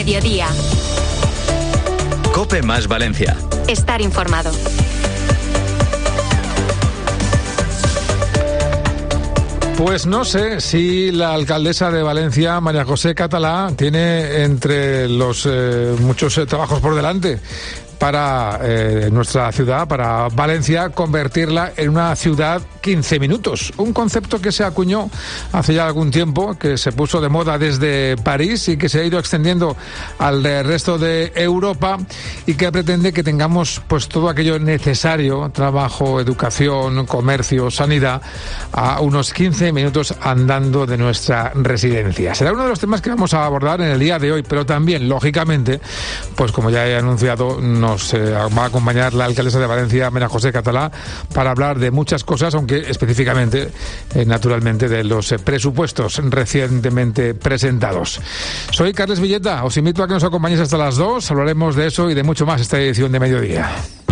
mediodía. COPE más Valencia. Estar informado. Pues no sé si la alcaldesa de Valencia, María José Catalá, tiene entre los muchos trabajos por delante para nuestra ciudad, para Valencia, convertirla en una ciudad 15 minutos. Un concepto que se acuñó hace ya algún tiempo, que se puso de moda desde París y que se ha ido extendiendo al resto de Europa y que pretende que tengamos pues todo aquello necesario, trabajo, educación, comercio, sanidad, a unos 15 minutos andando de nuestra residencia. Será uno de los temas que vamos a abordar en el día de hoy, pero también, lógicamente, pues como ya he anunciado, nos va a acompañar la alcaldesa de Valencia, María José Catalá, para hablar de muchas cosas, aunque específicamente, naturalmente, de los presupuestos recientemente presentados. Soy Carles Villeta, os invito a que nos acompañéis hasta las 2, hablaremos de eso y de mucho más esta edición de Mediodía.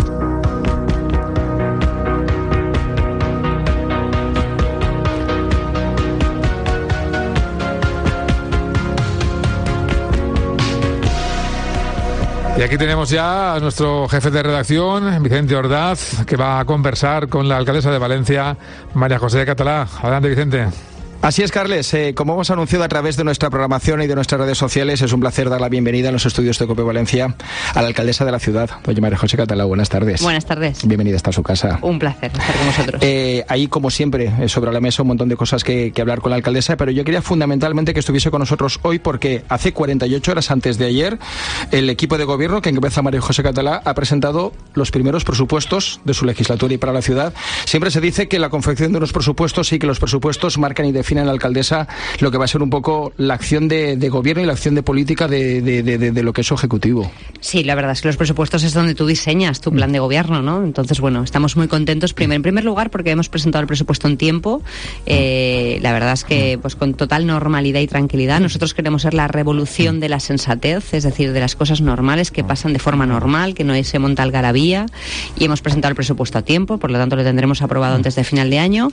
Y aquí tenemos ya a nuestro jefe de redacción, Vicente Ordaz, que va a conversar con la alcaldesa de Valencia, María José Catalá. Adelante, Vicente. Así es, Carles. Como hemos anunciado a través de nuestra programación y de nuestras redes sociales, es un placer dar la bienvenida en los estudios de COPE Valencia a la alcaldesa de la ciudad, doña María José Catalá. Buenas tardes. Buenas tardes. Bienvenida hasta su casa. Un placer estar con vosotros. Ahí, como siempre, sobre la mesa un montón de cosas que hablar con la alcaldesa, pero yo quería fundamentalmente que estuviese con nosotros hoy porque hace 48 horas antes de ayer el equipo de gobierno que encabeza María José Catalá ha presentado los primeros presupuestos de su legislatura y para la ciudad. Siempre se dice que la confección de unos presupuestos y que los presupuestos marcan y definen a la alcaldesa lo que va a ser un poco la acción de gobierno y la acción de política de lo que es su ejecutivo. Sí, la verdad es que los presupuestos es donde tú diseñas tu plan de gobierno, ¿no? Entonces, bueno, estamos muy contentos. En primer lugar, porque hemos presentado el presupuesto en tiempo. La verdad es que, pues, con total normalidad y tranquilidad. Nosotros queremos ser la revolución de la sensatez, es decir, de las cosas normales que pasan de forma normal, que no se monta algarabía. Y hemos presentado el presupuesto a tiempo, por lo tanto lo tendremos aprobado antes de final de año.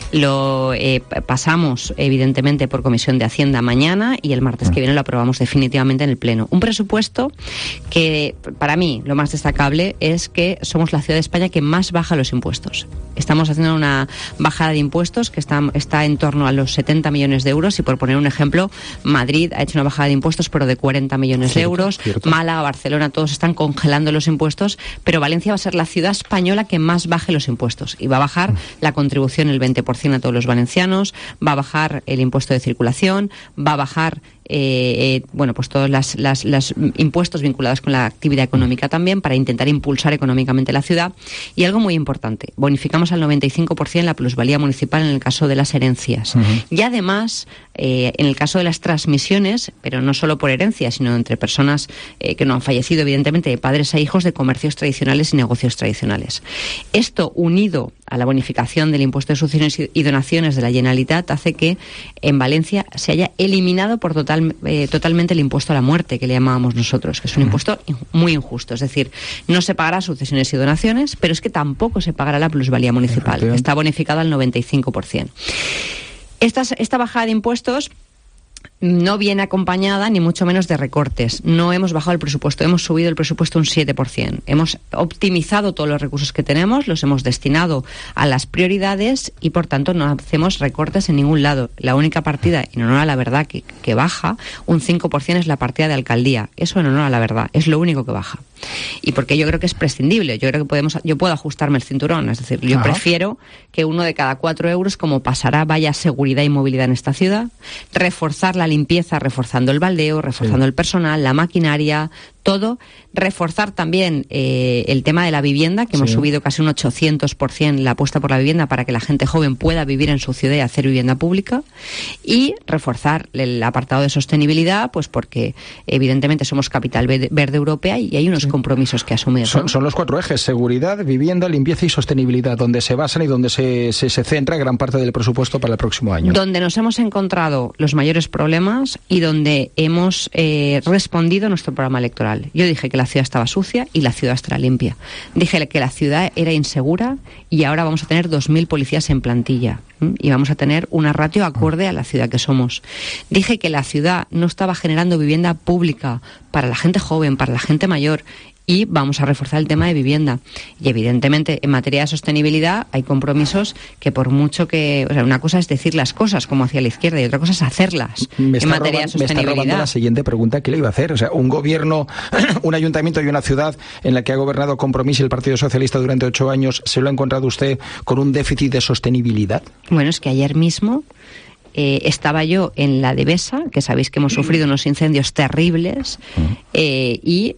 Lo pasamos evidentemente por Comisión de Hacienda mañana y el martes que viene lo aprobamos definitivamente en el Pleno. Un presupuesto que para mí lo más destacable es que somos la ciudad de España que más baja los impuestos. Estamos haciendo una bajada de impuestos que está en torno a los 70 millones de euros y, por poner un ejemplo, Madrid ha hecho una bajada de impuestos pero de 40 millones de euros, Málaga, Barcelona, todos están congelando los impuestos, pero Valencia va a ser la ciudad española que más baje los impuestos y va a bajar la contribución el 20% a todos los valencianos, va a bajar el impuesto de circulación, va a bajar pues todos los impuestos vinculados con la actividad económica también, para intentar impulsar económicamente la ciudad. Y algo muy importante, bonificamos al 95% la plusvalía municipal en el caso de las herencias. Y además, en el caso de las transmisiones, pero no solo por herencia, sino entre personas que no han fallecido, evidentemente, de padres a hijos, de comercios tradicionales y negocios tradicionales. Esto, unido a la bonificación del impuesto de sucesiones y donaciones de la Generalitat, hace que en Valencia se haya eliminado por totalmente el impuesto a la muerte, que le llamábamos nosotros, que es un impuesto muy injusto. Es decir, no se pagará sucesiones y donaciones, pero es que tampoco se pagará la plusvalía municipal. Está bonificada al 95%. Esta bajada de impuestos no viene acompañada ni mucho menos de recortes. No hemos bajado el presupuesto, hemos subido el presupuesto un 7%. Hemos optimizado todos los recursos que tenemos, los hemos destinado a las prioridades y, por tanto, no hacemos recortes en ningún lado. La única partida, en honor a la verdad, que baja un 5% es la partida de alcaldía. Eso, en honor a la verdad, es lo único que baja. Y porque yo creo que es prescindible. Yo creo que yo puedo ajustarme el cinturón. Es decir, yo prefiero que 1 de cada 4 euros, como pasará, vaya a seguridad y movilidad en esta ciudad, reforzar la limpieza, reforzando el baldeo, reforzando el personal, la maquinaria, todo, reforzar también el tema de la vivienda, que hemos subido casi un 800% la apuesta por la vivienda para que la gente joven pueda vivir en su ciudad y hacer vivienda pública, y reforzar el apartado de sostenibilidad, pues porque evidentemente somos capital verde europea y hay unos compromisos que asumir, ¿no? Son los 4 ejes: seguridad, vivienda, limpieza y sostenibilidad, donde se basan y donde se centra gran parte del presupuesto para el próximo año. Donde nos hemos encontrado los mayores problemas y donde hemos respondido a nuestro programa electoral. igual. Yo dije que la ciudad estaba sucia y la ciudad estará limpia. Dije que la ciudad era insegura y ahora vamos a tener 2.000 policías en plantilla. Y vamos a tener una ratio acorde a la ciudad que somos. Dije que la ciudad no estaba generando vivienda pública para la gente joven, para la gente mayor, y vamos a reforzar el tema de vivienda. Y evidentemente en materia de sostenibilidad hay compromisos que por mucho que... O sea, una cosa es decir las cosas como hacia la izquierda y otra cosa es hacerlas en materia de sostenibilidad. Me está robando la siguiente pregunta que le iba a hacer. O sea, un gobierno, un ayuntamiento y una ciudad en la que ha gobernado Compromís y el Partido Socialista durante 8 años, ¿se lo ha encontrado usted con un déficit de sostenibilidad? Bueno, es que ayer mismo... estaba yo en la Devesa, que sabéis que hemos sufrido unos incendios terribles, y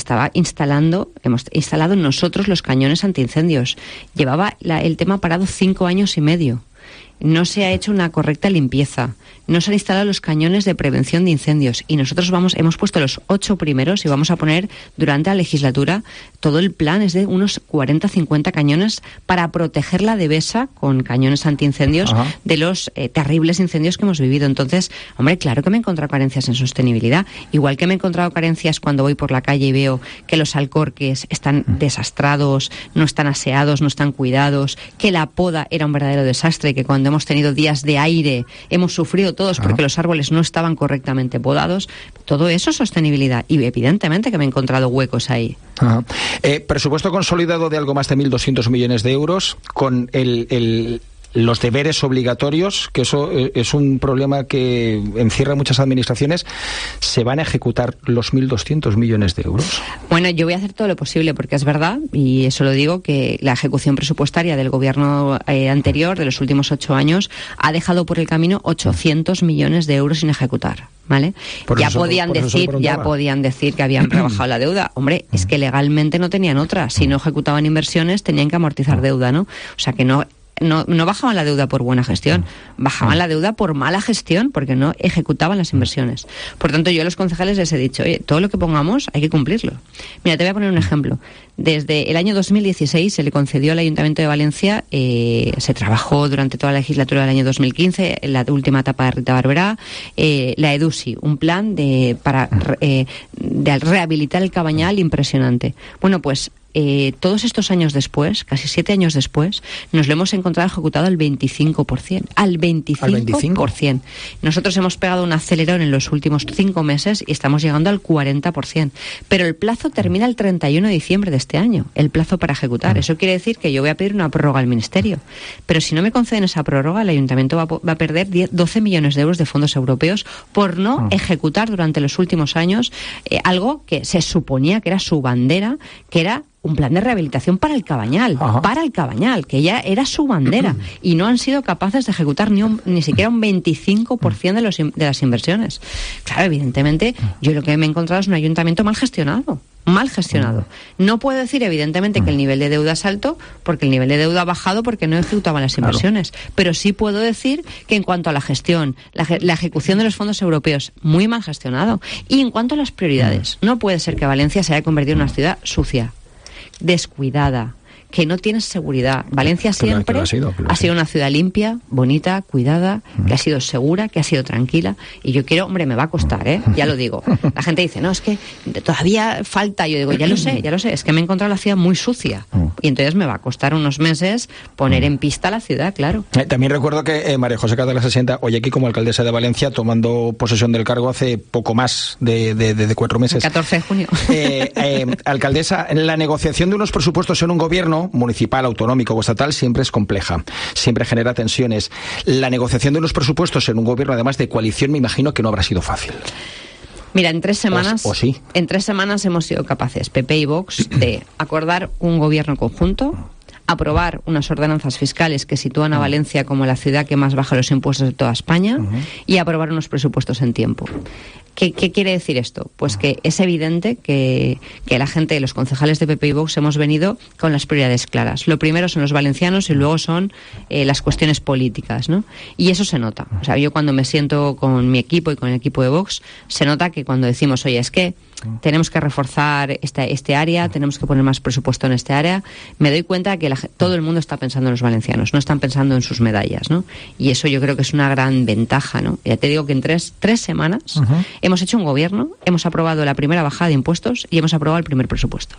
hemos instalado nosotros los cañones antiincendios. Llevaba el tema parado 5 años y medio. No se ha hecho una correcta limpieza, no se han instalado los cañones de prevención de incendios y nosotros hemos puesto los 8 primeros y vamos a poner durante la legislatura todo el plan, es de unos 40-50 cañones para proteger la Devesa con cañones antiincendios de los terribles incendios que hemos vivido. Entonces, hombre, claro que me he encontrado carencias en sostenibilidad, igual que me he encontrado carencias cuando voy por la calle y veo que los alcorques están desastrados, no están aseados, no están cuidados, que la poda era un verdadero desastre, que cuando hemos tenido días de aire hemos sufrido todos porque los árboles no estaban correctamente podados. Todo eso es sostenibilidad y evidentemente que me he encontrado huecos ahí. Presupuesto consolidado de algo más de 1.200 millones de euros con los deberes obligatorios, que eso es un problema que encierra muchas administraciones. ¿Se van a ejecutar los 1.200 millones de euros? Bueno, yo voy a hacer todo lo posible porque es verdad, y eso lo digo, que la ejecución presupuestaria del gobierno anterior, de los últimos 8 años, ha dejado por el camino 800 millones de euros sin ejecutar. ¿Vale? Ya podían decir que habían rebajado la deuda. Hombre, es que legalmente no tenían otra. Si no ejecutaban inversiones, tenían que amortizar deuda, ¿no? O sea que no bajaban la deuda por buena gestión, bajaban la deuda por mala gestión, porque no ejecutaban las inversiones. Por tanto, yo a los concejales les he dicho, oye, todo lo que pongamos hay que cumplirlo. Mira, te voy a poner un ejemplo. Desde el año 2016 se le concedió al Ayuntamiento de Valencia, se trabajó durante toda la legislatura del año 2015, en la última etapa de Rita Barberá, la EDUSI, un plan de rehabilitar el Cabañal impresionante. Bueno, pues todos estos años después, casi 7 años después, nos lo hemos encontrado ejecutado al 25%. Al 25%. Nosotros hemos pegado un acelerón en los últimos 5 meses y estamos llegando al 40%. Pero el plazo termina el 31 de diciembre de este año, el plazo para ejecutar. Eso quiere decir que yo voy a pedir una prórroga al Ministerio. Pero si no me conceden esa prórroga, el Ayuntamiento va a perder 12 millones de euros de fondos europeos por no ejecutar durante los últimos años algo que se suponía que era su bandera, que era un plan de rehabilitación para el Cabañal, que ya era su bandera, y no han sido capaces de ejecutar ni siquiera un 25% de las inversiones. Claro, evidentemente, yo lo que me he encontrado es un ayuntamiento mal gestionado. No puedo decir, evidentemente, que el nivel de deuda es alto, porque el nivel de deuda ha bajado porque no ejecutaban las inversiones. Pero sí puedo decir que en cuanto a la gestión, la ejecución de los fondos europeos, muy mal gestionado. Y en cuanto a las prioridades, no puede ser que Valencia se haya convertido en una ciudad sucia, descuidada, que no tienes seguridad. Valencia siempre ha sido una ciudad limpia, bonita, cuidada, que ha sido segura, que ha sido tranquila. Y yo quiero, hombre, me va a costar, ya lo digo. La gente dice, no, es que todavía falta. Yo digo, ya lo sé, es que me he encontrado la ciudad muy sucia. Y entonces me va a costar unos meses poner en pista la ciudad, claro. También recuerdo que María José Catalá se sienta hoy aquí como alcaldesa de Valencia, tomando posesión del cargo hace poco más de 4 meses. El 14 de junio. Alcaldesa, la negociación de unos presupuestos en un gobierno municipal, autonómico o estatal siempre es compleja, siempre genera tensiones. La negociación de unos presupuestos en un gobierno, además de coalición, me imagino que no habrá sido fácil. Mira, en 3 semanas, sí. En 3 semanas hemos sido capaces, PP y Vox, de acordar un gobierno conjunto, aprobar unas ordenanzas fiscales que sitúan a Valencia como la ciudad que más baja los impuestos de toda España y aprobar unos presupuestos en tiempo. ¿Qué quiere decir esto? Pues que es evidente que la gente, los concejales de PP y Vox, hemos venido con las prioridades claras. Lo primero son los valencianos y luego son las cuestiones políticas, ¿no? Y eso se nota. O sea, yo cuando me siento con mi equipo y con el equipo de Vox, se nota que cuando decimos, oye, es que tenemos que reforzar este área, tenemos que poner más presupuesto en este área. Me doy cuenta que todo el mundo está pensando en los valencianos, no están pensando en sus medallas, ¿no? Y eso yo creo que es una gran ventaja, ¿no? Ya te digo que en tres semanas hemos hecho un gobierno, hemos aprobado la primera bajada de impuestos y hemos aprobado el primer presupuesto.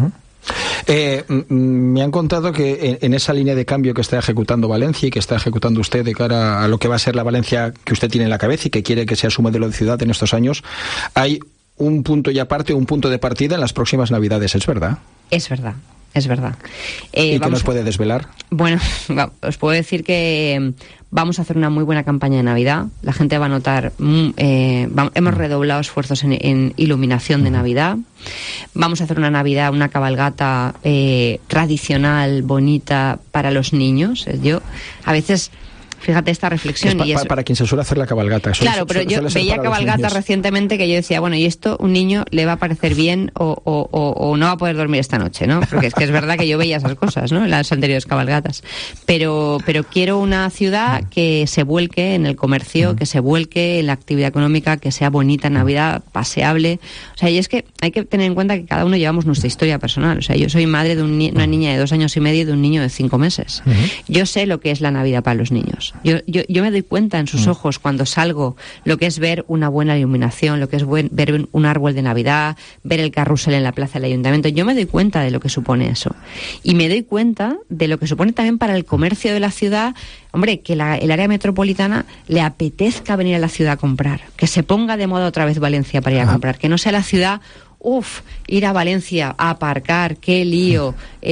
Me han contado que en esa línea de cambio que está ejecutando Valencia y que está ejecutando usted de cara a lo que va a ser la Valencia que usted tiene en la cabeza y que quiere que sea su modelo de ciudad en estos años, hay un punto y aparte, un punto de partida en las próximas Navidades, ¿es verdad? Es verdad. Es verdad. ¿Y qué nos puede desvelar? Bueno, os puedo decir que vamos a hacer una muy buena campaña de Navidad. La gente va a notar, hemos redoblado esfuerzos en iluminación de Navidad. Vamos a hacer una Navidad, una cabalgata tradicional, bonita para los niños. Yo, a veces... Fíjate esta reflexión. Para quien se suele hacer la cabalgata. Claro, pero yo veía cabalgatas recientemente que yo decía, bueno, ¿y esto un niño le va a parecer bien o no va a poder dormir esta noche, ¿no? Porque es que es verdad que yo veía esas cosas, ¿no? En las anteriores cabalgatas. Pero quiero una ciudad que se vuelque en el comercio, que se vuelque en la actividad económica, que sea bonita en Navidad, paseable. O sea, y es que hay que tener en cuenta que cada uno llevamos nuestra historia personal. O sea, yo soy madre de una niña de 2 años y medio y de un niño de 5 meses. Yo sé lo que es la Navidad para los niños. Yo me doy cuenta en sus ojos cuando salgo lo que es ver una buena iluminación, lo que es ver un árbol de Navidad, ver el carrusel en la plaza del ayuntamiento. Yo me doy cuenta de lo que supone eso. Y me doy cuenta de lo que supone también para el comercio de la ciudad. Hombre, que el área metropolitana le apetezca venir a la ciudad a comprar, que se ponga de moda otra vez Valencia para ir a comprar, que no sea la ciudad, ir a Valencia a aparcar, qué lío,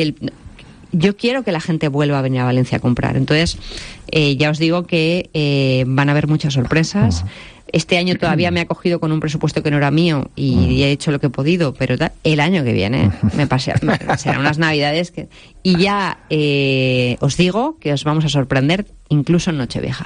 yo quiero que la gente vuelva a venir a Valencia a comprar. Entonces, ya os digo que van a haber muchas sorpresas. Este año todavía me ha cogido con un presupuesto que no era mío y he hecho lo que he podido, pero el año que viene serán unas Navidades que... Y ya os digo que os vamos a sorprender incluso en Nochevieja.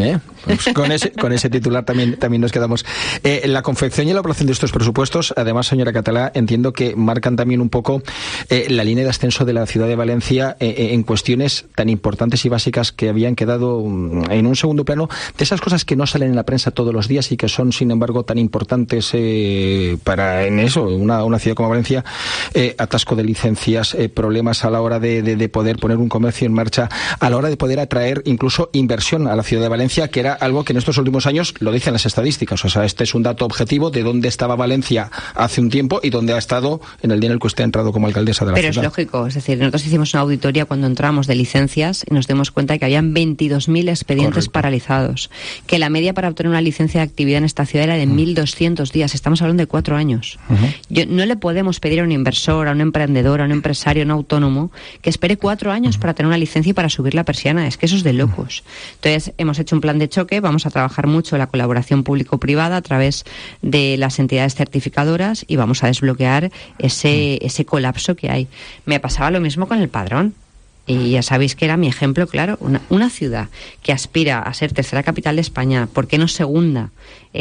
Pues con ese titular también nos quedamos. La confección y la elaboración de estos presupuestos, además, señora Catalá, entiendo que marcan también un poco la línea de ascenso de la ciudad de Valencia en cuestiones tan importantes y básicas que habían quedado en un segundo plano, de esas cosas que no salen en la prensa todos los días y que son, sin embargo, tan importantes para una ciudad como Valencia. Atasco de licencias, problemas a la hora de poder poner un comercio en marcha, a la hora de poder atraer incluso inversión a la ciudad de Valencia, que era algo que en estos últimos años lo dicen las estadísticas. O sea, este es un dato objetivo de dónde estaba Valencia hace un tiempo y dónde ha estado en el día en el que usted ha entrado como alcaldesa de la ciudad. Pero es lógico, es decir, nosotros hicimos una auditoría cuando entramos de licencias y nos dimos cuenta de que habían 22.000 expedientes paralizados, que la media para obtener una licencia de actividad en esta ciudad era de 1.200 días. Estamos hablando de 4 años. No le podemos pedir a un inversor, a un emprendedor, a un empresario, a un autónomo que espere 4 años para tener una licencia y para subir la persiana. Es que eso es de locos. Entonces, hemos hecho un plan de choque, vamos a trabajar mucho la colaboración público-privada a través de las entidades certificadoras y vamos a desbloquear ese colapso que hay. Me pasaba lo mismo con el padrón. Y ya sabéis que era mi ejemplo, claro, una ciudad que aspira a ser tercera capital de España, ¿por qué no segunda?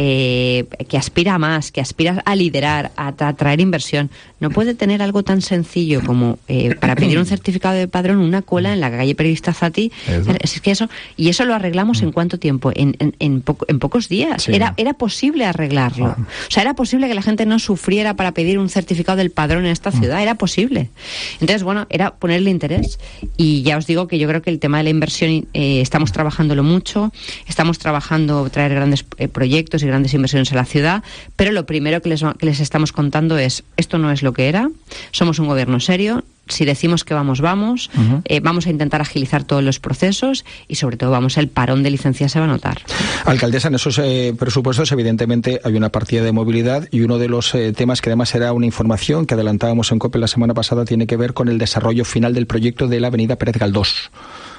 Que aspira a más, que aspira a liderar, a atraer inversión, no puede tener algo tan sencillo como para pedir un certificado de padrón, una cola en la calle Periodista Zati. Es que eso lo arreglamos en ¿cuánto tiempo? En pocos días. Sí. Era posible arreglarlo. O sea, era posible que la gente no sufriera para pedir un certificado del padrón en esta ciudad, era posible. Entonces, bueno, era ponerle interés. Y ya os digo que yo creo que el tema de la inversión estamos trabajándolo mucho, estamos trabajando traer grandes proyectos y grandes inversiones a la ciudad, pero lo primero que les estamos contando es, esto no es lo que era, somos un gobierno serio, si decimos que vamos, vamos a intentar agilizar todos los procesos y sobre todo el parón de licencias se va a notar. Alcaldesa, en esos presupuestos evidentemente hay una partida de movilidad y uno de los temas que además era una información que adelantábamos en COPE la semana pasada tiene que ver con el desarrollo final del proyecto de la avenida Pérez Galdós.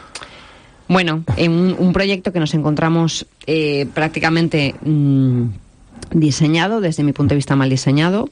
Bueno, en un proyecto que nos encontramos prácticamente diseñado, desde mi punto de vista mal diseñado,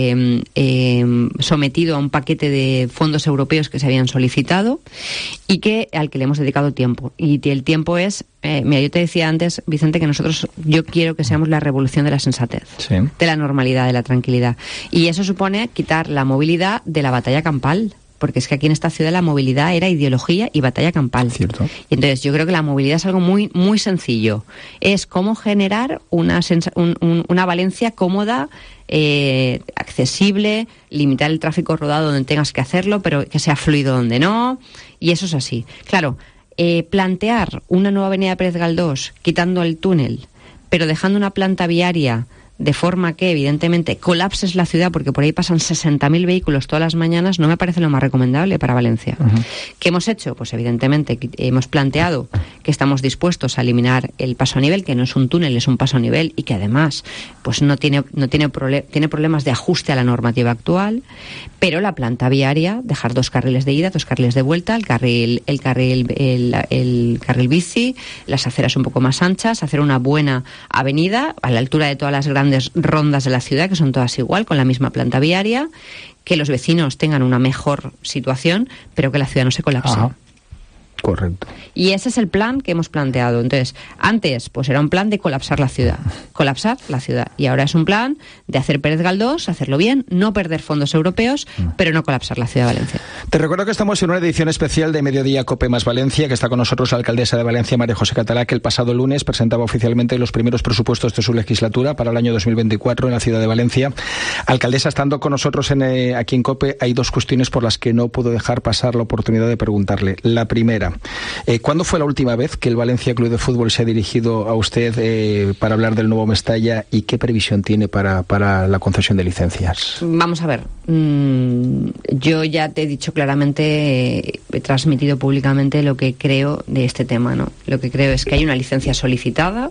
sometido a un paquete de fondos europeos que se habían solicitado y al que le hemos dedicado tiempo. Y el tiempo es, mira, yo te decía antes, Vicente, que yo quiero que seamos la revolución de la sensatez, de la normalidad, de la tranquilidad. Y eso supone quitar la movilidad de la batalla campal. porque es que aquí en esta ciudad la movilidad era ideología y batalla campal. Cierto. Y entonces yo creo que la movilidad es algo muy, muy sencillo. Es cómo generar una Valencia cómoda, accesible, limitar el tráfico rodado donde tengas que hacerlo, pero que sea fluido donde no, y eso es así. Claro, plantear una nueva avenida Pérez Galdós quitando el túnel, pero dejando una planta viaria de forma que evidentemente colapses la ciudad, porque por ahí pasan 60.000 vehículos todas las mañanas, no me parece lo más recomendable para Valencia. Uh-huh. ¿Qué hemos hecho? Pues evidentemente hemos planteado que estamos dispuestos a eliminar el paso a nivel, que no es un túnel, es un paso a tiene y que además pues tiene problemas de ajuste a la normativa actual, pero la planta viaria, dejar 2 carriles de ida, 2 carriles de vuelta, el carril bici, las aceras un poco más anchas, hacer una buena avenida a la altura de todas las grandes rondas de la ciudad, que son todas igual, con la misma planta viaria, que los vecinos tengan una mejor situación, pero que la ciudad no se colapse. Ajá. Correcto. Y ese es el plan que hemos planteado. Entonces, antes pues era un plan de colapsar la ciudad. Y ahora es un plan de hacer Pérez Galdós, hacerlo bien, no perder fondos europeos, pero no colapsar la ciudad de Valencia. Te recuerdo que estamos en una edición especial de Mediodía COPE más Valencia, que está con nosotros la alcaldesa de Valencia, María José Catalá, que el pasado lunes presentaba oficialmente los primeros presupuestos de su legislatura para el año 2024 en la ciudad de Valencia. Alcaldesa, estando con nosotros aquí en COPE, hay 2 cuestiones por las que no puedo dejar pasar la oportunidad de preguntarle. La primera, ¿cuándo fue la última vez que el Valencia Club de Fútbol se ha dirigido a usted para hablar del nuevo Mestalla y qué previsión tiene para la concesión de licencias? Vamos a ver, yo ya te he dicho claramente, he transmitido públicamente lo que creo de este tema, ¿no? Lo que creo es que hay una licencia solicitada,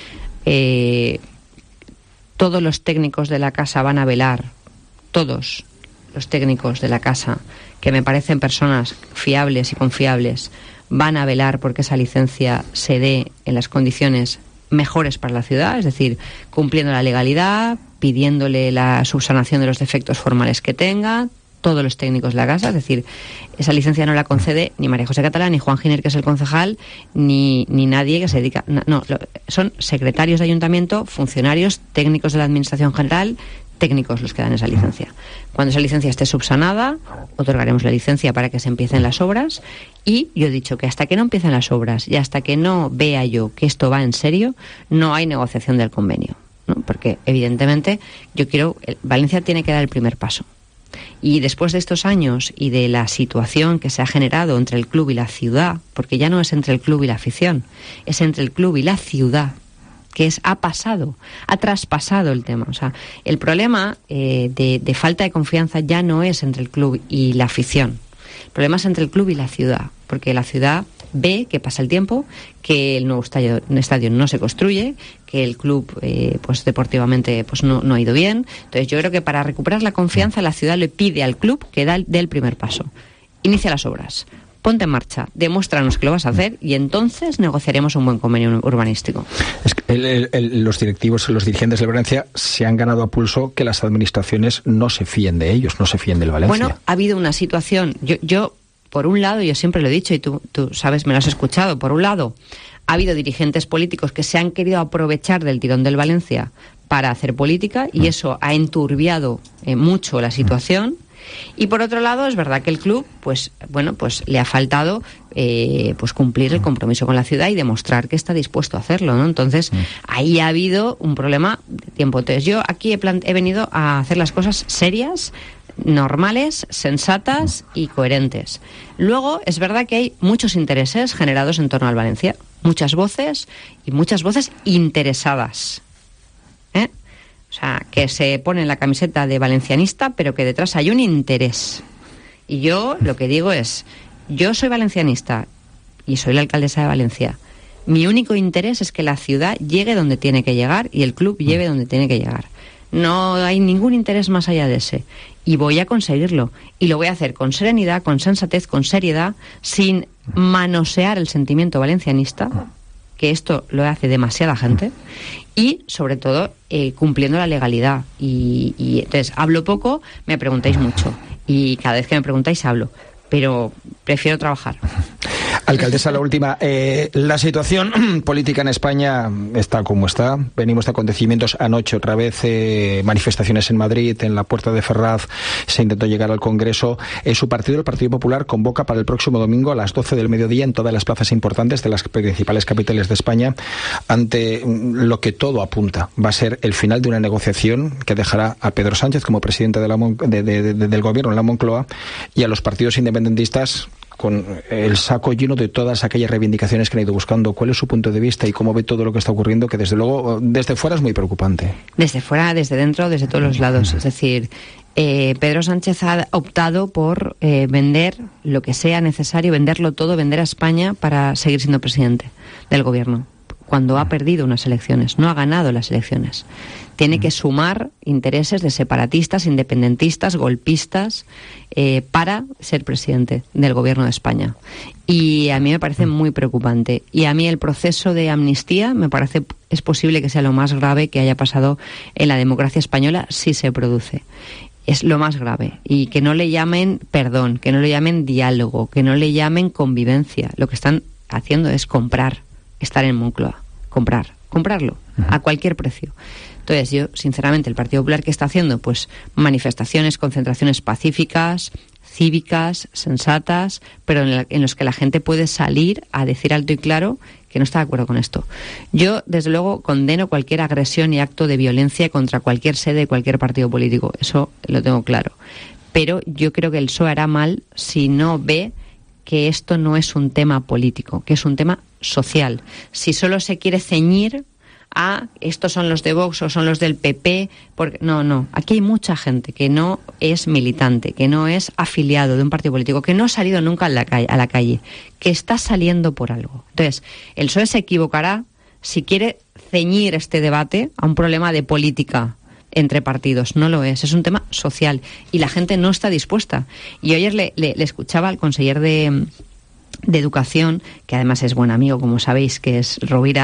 todos los técnicos de la casa van a velar, todos los técnicos de la casa, que me parecen personas fiables y confiables, van a velar porque esa licencia se dé en las condiciones mejores para la ciudad, es decir, cumpliendo la legalidad, pidiéndole la subsanación de los defectos formales que tenga, todos los técnicos de la casa, es decir, esa licencia no la concede ni María José Catalá, ni Juan Giner, que es el concejal, ni nadie que se dedica... No, son secretarios de ayuntamiento, funcionarios, técnicos de la administración general, técnicos los que dan esa licencia. Cuando esa licencia esté subsanada, otorgaremos la licencia para que se empiecen las obras, y yo he dicho que hasta que no empiecen las obras y hasta que no vea yo que esto va en serio, no hay negociación del convenio, ¿no? Porque evidentemente Valencia tiene que dar el primer paso. Y después de estos años y de la situación que se ha generado entre el club y la ciudad, porque ya no es entre el club y la afición, es entre el club y la ciudad, que ha traspasado el tema. O sea, el problema de falta de confianza ya no es entre el club y la afición. El problema es entre el club y la ciudad, porque la ciudad ve que pasa el tiempo, que el nuevo estadio no se construye, que el club pues deportivamente pues no ha ido bien. Entonces yo creo que para recuperar la confianza la ciudad le pide al club que dé el primer paso. Inicia las obras. Ponte en marcha, demuéstranos que lo vas a hacer y entonces negociaremos un buen convenio urbanístico. Es que los dirigentes de Valencia se han ganado a pulso que las administraciones no se fíen de ellos, no se fíen del Valencia. Bueno, ha habido una situación, yo por un lado, yo siempre lo he dicho y tú sabes, me lo has escuchado, por un lado, ha habido dirigentes políticos que se han querido aprovechar del tirón del Valencia para hacer política y eso ha enturbiado mucho la situación. Y por otro lado, es verdad que el club, pues le ha faltado pues cumplir el compromiso con la ciudad y demostrar que está dispuesto a hacerlo, ¿no? Entonces, ahí ha habido un problema de tiempo. Entonces, yo aquí he venido a hacer las cosas serias, normales, sensatas y coherentes. Luego, es verdad que hay muchos intereses generados en torno al Valencia, muchas voces y muchas voces interesadas, O sea, que se pone la camiseta de valencianista, pero que detrás hay un interés. Y yo lo que digo es, yo soy valencianista y soy la alcaldesa de Valencia. Mi único interés es que la ciudad llegue donde tiene que llegar y el club llegue donde tiene que llegar. No hay ningún interés más allá de ese. Y voy a conseguirlo. Y lo voy a hacer con serenidad, con sensatez, con seriedad, sin manosear el sentimiento valencianista, que esto lo hace demasiada gente, y sobre todo cumpliendo la legalidad. Y entonces hablo poco, me preguntáis mucho, y cada vez que me preguntáis hablo, pero prefiero trabajar. Alcaldesa, la última. La situación política en España está como está. Venimos de acontecimientos. Anoche otra vez manifestaciones en Madrid, en la Puerta de Ferraz se intentó llegar al Congreso. Su partido, el Partido Popular, convoca para el próximo domingo a las 12 del mediodía en todas las plazas importantes de las principales capitales de España, ante lo que todo apunta. Va a ser el final de una negociación que dejará a Pedro Sánchez como presidente del gobierno en la Moncloa y a los partidos independentistas con el saco lleno de todas aquellas reivindicaciones que han ido buscando. ¿Cuál es su punto de vista y cómo ve todo lo que está ocurriendo? Que desde luego, desde fuera es muy preocupante. Desde fuera, desde dentro, desde todos los lados. Es decir, Pedro Sánchez ha optado por vender lo que sea necesario, venderlo todo, vender a España para seguir siendo presidente del gobierno, cuando ha perdido unas elecciones, no ha ganado las elecciones. Tiene que sumar intereses de separatistas, independentistas, golpistas, para ser presidente del gobierno de España. Y a mí me parece muy preocupante. Y a mí el proceso de amnistía me parece, es posible que sea lo más grave que haya pasado en la democracia española si se produce. Es lo más grave. Y que no le llamen perdón, que no le llamen diálogo, que no le llamen convivencia. Lo que están haciendo es comprar, estar en Moncloa. Comprarlo a cualquier precio. Entonces yo, sinceramente, el Partido Popular, ¿qué está haciendo? Pues manifestaciones, concentraciones pacíficas, cívicas, sensatas, pero en los que la gente puede salir a decir alto y claro que no está de acuerdo con esto. Yo, desde luego, condeno cualquier agresión y acto de violencia contra cualquier sede de cualquier partido político. Eso lo tengo claro. Pero yo creo que el PSOE hará mal si no ve que esto no es un tema político, que es un tema social. Si solo se quiere ceñir a estos son los de Vox o son los del PP, porque no, aquí hay mucha gente que no es militante, que no es afiliado de un partido político, que no ha salido nunca a la calle, que está saliendo por algo. Entonces, el PSOE se equivocará si quiere ceñir este debate a un problema de política entre partidos. No lo es un tema social y la gente no está dispuesta. Y ayer le escuchaba al conseller de Educación, que además es buen amigo, como sabéis, que es Robi,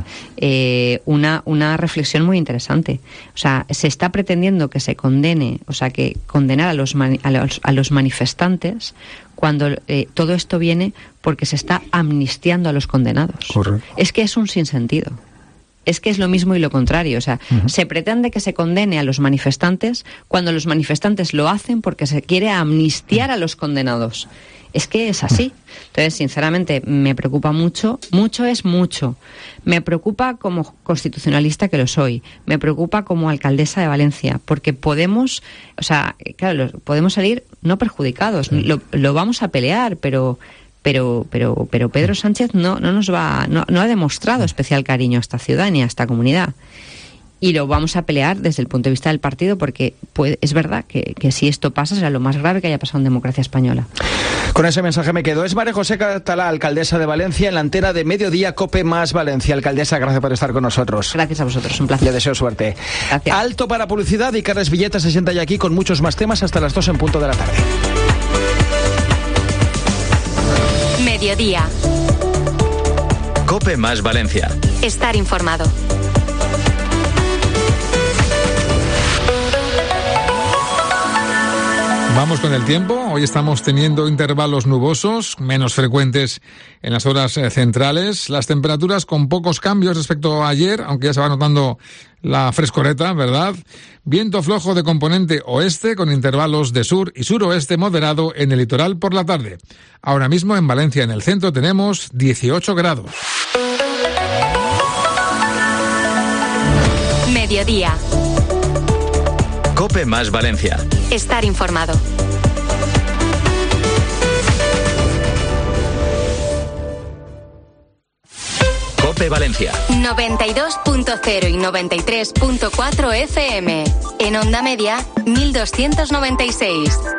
una reflexión muy interesante. O sea, se está pretendiendo que se condene, o sea, que condenar a los manifestantes cuando todo esto viene porque se está amnistiando a los condenados. Correcto. Es que es un sinsentido. Es que es lo mismo y lo contrario. O sea, se pretende que se condene a los manifestantes cuando los manifestantes lo hacen porque se quiere amnistiar a los condenados. Es que es así. Entonces, sinceramente, me preocupa mucho. Mucho es mucho. Me preocupa como constitucionalista que lo soy. Me preocupa como alcaldesa de Valencia. Porque podemos, o sea, claro, podemos salir no perjudicados. Lo vamos a pelear, pero Pedro Sánchez no ha demostrado especial cariño a esta ciudad ni a esta comunidad. Y lo vamos a pelear desde el punto de vista del partido porque es verdad que si esto pasa será lo más grave que haya pasado en democracia española. Con ese mensaje me quedo. Es María José Catalá, alcaldesa de Valencia, en la antena de Mediodía COPE más Valencia. Alcaldesa, gracias por estar con nosotros. Gracias a vosotros, un placer. Le deseo suerte. Gracias. Alto para publicidad y Carles Villeta se sienta ya aquí con muchos más temas hasta las 2 en punto de la tarde. Mediodía. COPE más Valencia. Estar informado. Vamos con el tiempo. Hoy estamos teniendo intervalos nubosos, menos frecuentes en las horas centrales. Las temperaturas con pocos cambios respecto a ayer, aunque ya se va notando la frescoreta, ¿verdad? Viento flojo de componente oeste con intervalos de sur y suroeste moderado en el litoral por la tarde. Ahora mismo en Valencia, en el centro, tenemos 18 grados. Mediodía. COPE más Valencia. Estar informado. COPE Valencia. 92.0 y 93.4 FM. En onda media, 1296.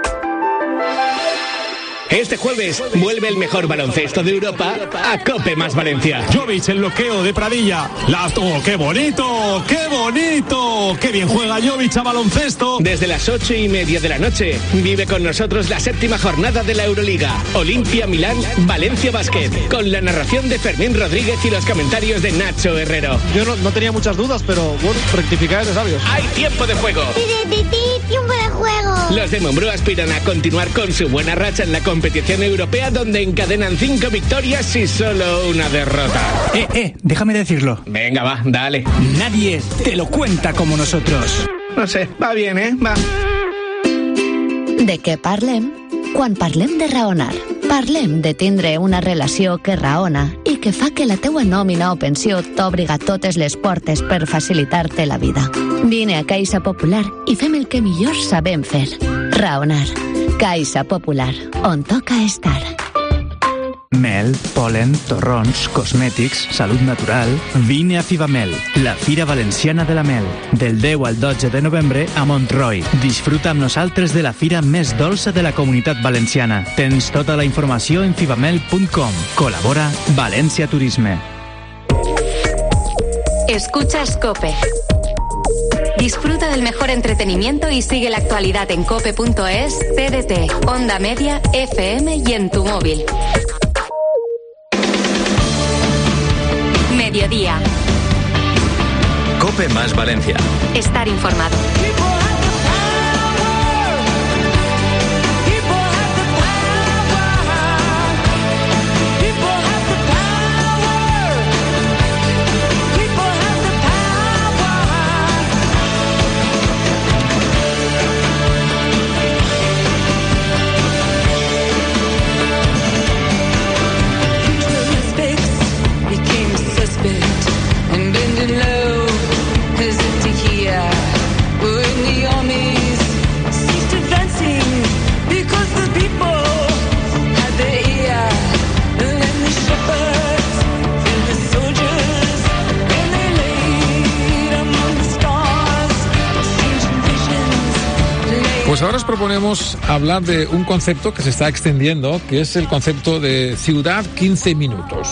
Este jueves vuelve el mejor baloncesto de Europa a COPE más Valencia. Jovic, el bloqueo de Pradilla. ¡Oh, qué bonito! ¡Qué bonito! ¡Qué bien juega Jovic a baloncesto! Desde las 8:30 de la noche, vive con nosotros la 7ª jornada de la Euroliga. Olimpia Milán, Valencia Basket. Con la narración de Fermín Rodríguez y los comentarios de Nacho Herrero. Yo no tenía muchas dudas, pero bueno, rectificar de sabios. ¡Hay tiempo de juego! ¡Tiempo de juego! Los de Montbrú aspiran a continuar con su buena racha en la competición competición europea donde encadenan 5 victorias y solo una derrota. Déjame decirlo. Venga, va, dale. Nadie te lo cuenta como nosotros. No sé, va bien, ¿eh? Va. De què parlem? Quan parlem de raonar, parlem de tindre una relació que raona i que fa que la teua nòmina o pensió t'obriga totes les portes per facilitar-te la vida. Vine a Caixa Popular i fem el que millor sabem fer. Raonar. Caixa Popular, on toca estar. Mel, polen, torrons, cosmètics, salut natural... Vine a Fivamel, la Fira Valenciana de la Mel. Del 10 al 12 de novembre a Montroi. Disfruta amb nosaltres de la fira més dolça de la Comunitat Valenciana. Tens tota la informació en fivamel.com. Colabora Valencia Turisme. Escuchas COPE. Disfruta del mejor entretenimiento y sigue la actualidad en cope.es, TDT, Onda Media, FM y en tu móvil. Mediodía. COPE más Valencia. Estar informado. Pues ahora os proponemos hablar de un concepto que se está extendiendo, que es el concepto de ciudad 15 minutos.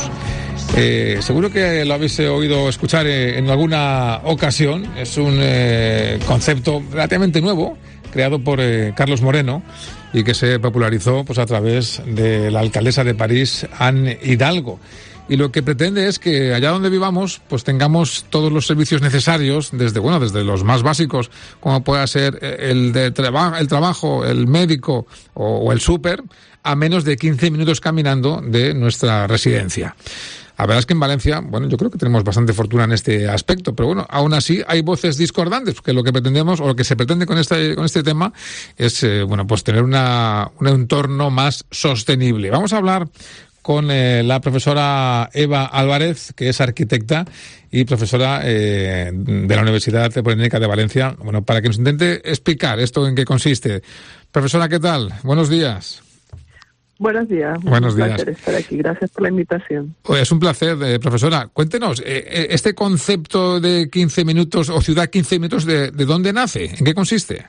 Seguro que lo habéis oído escuchar en alguna ocasión. Es un concepto relativamente nuevo, creado por Carlos Moreno, y que se popularizó pues a través de la alcaldesa de París, Anne Hidalgo. Y lo que pretende es que allá donde vivamos, pues tengamos todos los servicios necesarios, desde los más básicos, como pueda ser el trabajo, el médico o el súper, a menos de 15 minutos caminando de nuestra residencia. La verdad es que en Valencia, bueno, yo creo que tenemos bastante fortuna en este aspecto, pero bueno, aún así hay voces discordantes, porque lo que pretendemos, o lo que se pretende con este tema, es, pues tener un entorno más sostenible. Vamos a hablar con la profesora Eva Álvarez, que es arquitecta y profesora de la Universidad Politécnica de Valencia, bueno, para que nos intente explicar esto en qué consiste. Profesora, ¿qué tal? Buenos días. Buenos días. Buenos días. Un placer estar aquí. Gracias por la invitación. Es un placer, profesora. Cuéntenos, este concepto de 15 minutos o ciudad 15 minutos, ¿de dónde nace? ¿En qué consiste?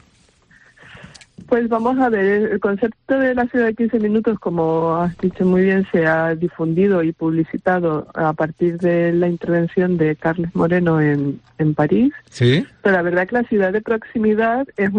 Pues vamos a ver, el concepto de la ciudad de 15 minutos, como has dicho muy bien, se ha difundido y publicitado a partir de la intervención de Carlos Moreno en París. Sí. Pero la verdad que la ciudad de proximidad es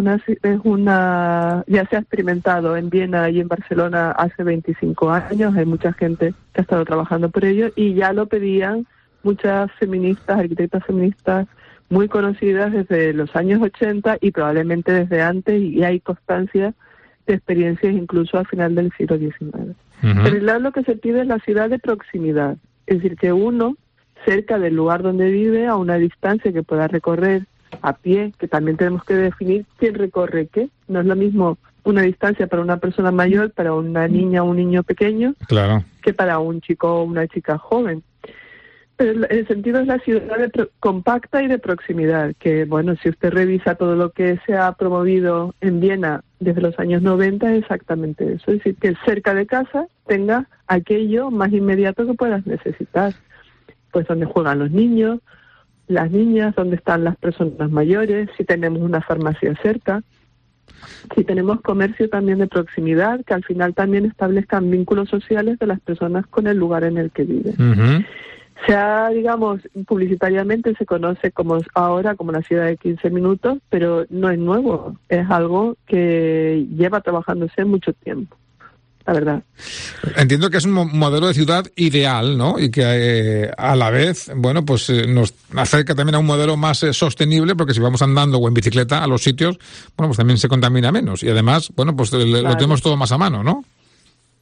una ya se ha experimentado en Viena y en Barcelona hace 25 años. Hay mucha gente que ha estado trabajando por ello y ya lo pedían muchas feministas, arquitectas feministas, muy conocidas desde los años 80 y probablemente desde antes, y hay constancia de experiencias incluso al final del siglo XIX. Uh-huh. Pero en realidad lo que se pide es la ciudad de proximidad, es decir, que uno, cerca del lugar donde vive, a una distancia que pueda recorrer a pie, que también tenemos que definir quién recorre qué. No es lo mismo una distancia para una persona mayor, para una niña o un niño pequeño, claro, que para un chico o una chica joven. Pero el sentido es la ciudad compacta y de proximidad, que bueno, si usted revisa todo lo que se ha promovido en Viena desde los años 90, es exactamente eso. Es decir, que cerca de casa tenga aquello más inmediato que puedas necesitar. Pues donde juegan los niños, las niñas, donde están las personas mayores, si tenemos una farmacia cerca, si tenemos comercio también de proximidad, que al final también establezcan vínculos sociales de las personas con el lugar en el que viven. Uh-huh. Digamos, publicitariamente se conoce ahora como la ciudad de 15 minutos, pero no es nuevo, es algo que lleva trabajándose mucho tiempo, la verdad. Entiendo que es un modelo de ciudad ideal, ¿no? Y que a la vez, bueno, pues nos acerca también a un modelo más sostenible, porque si vamos andando o en bicicleta a los sitios, bueno, pues también se contamina menos. Y además, bueno, pues claro, lo tenemos todo más a mano, ¿no?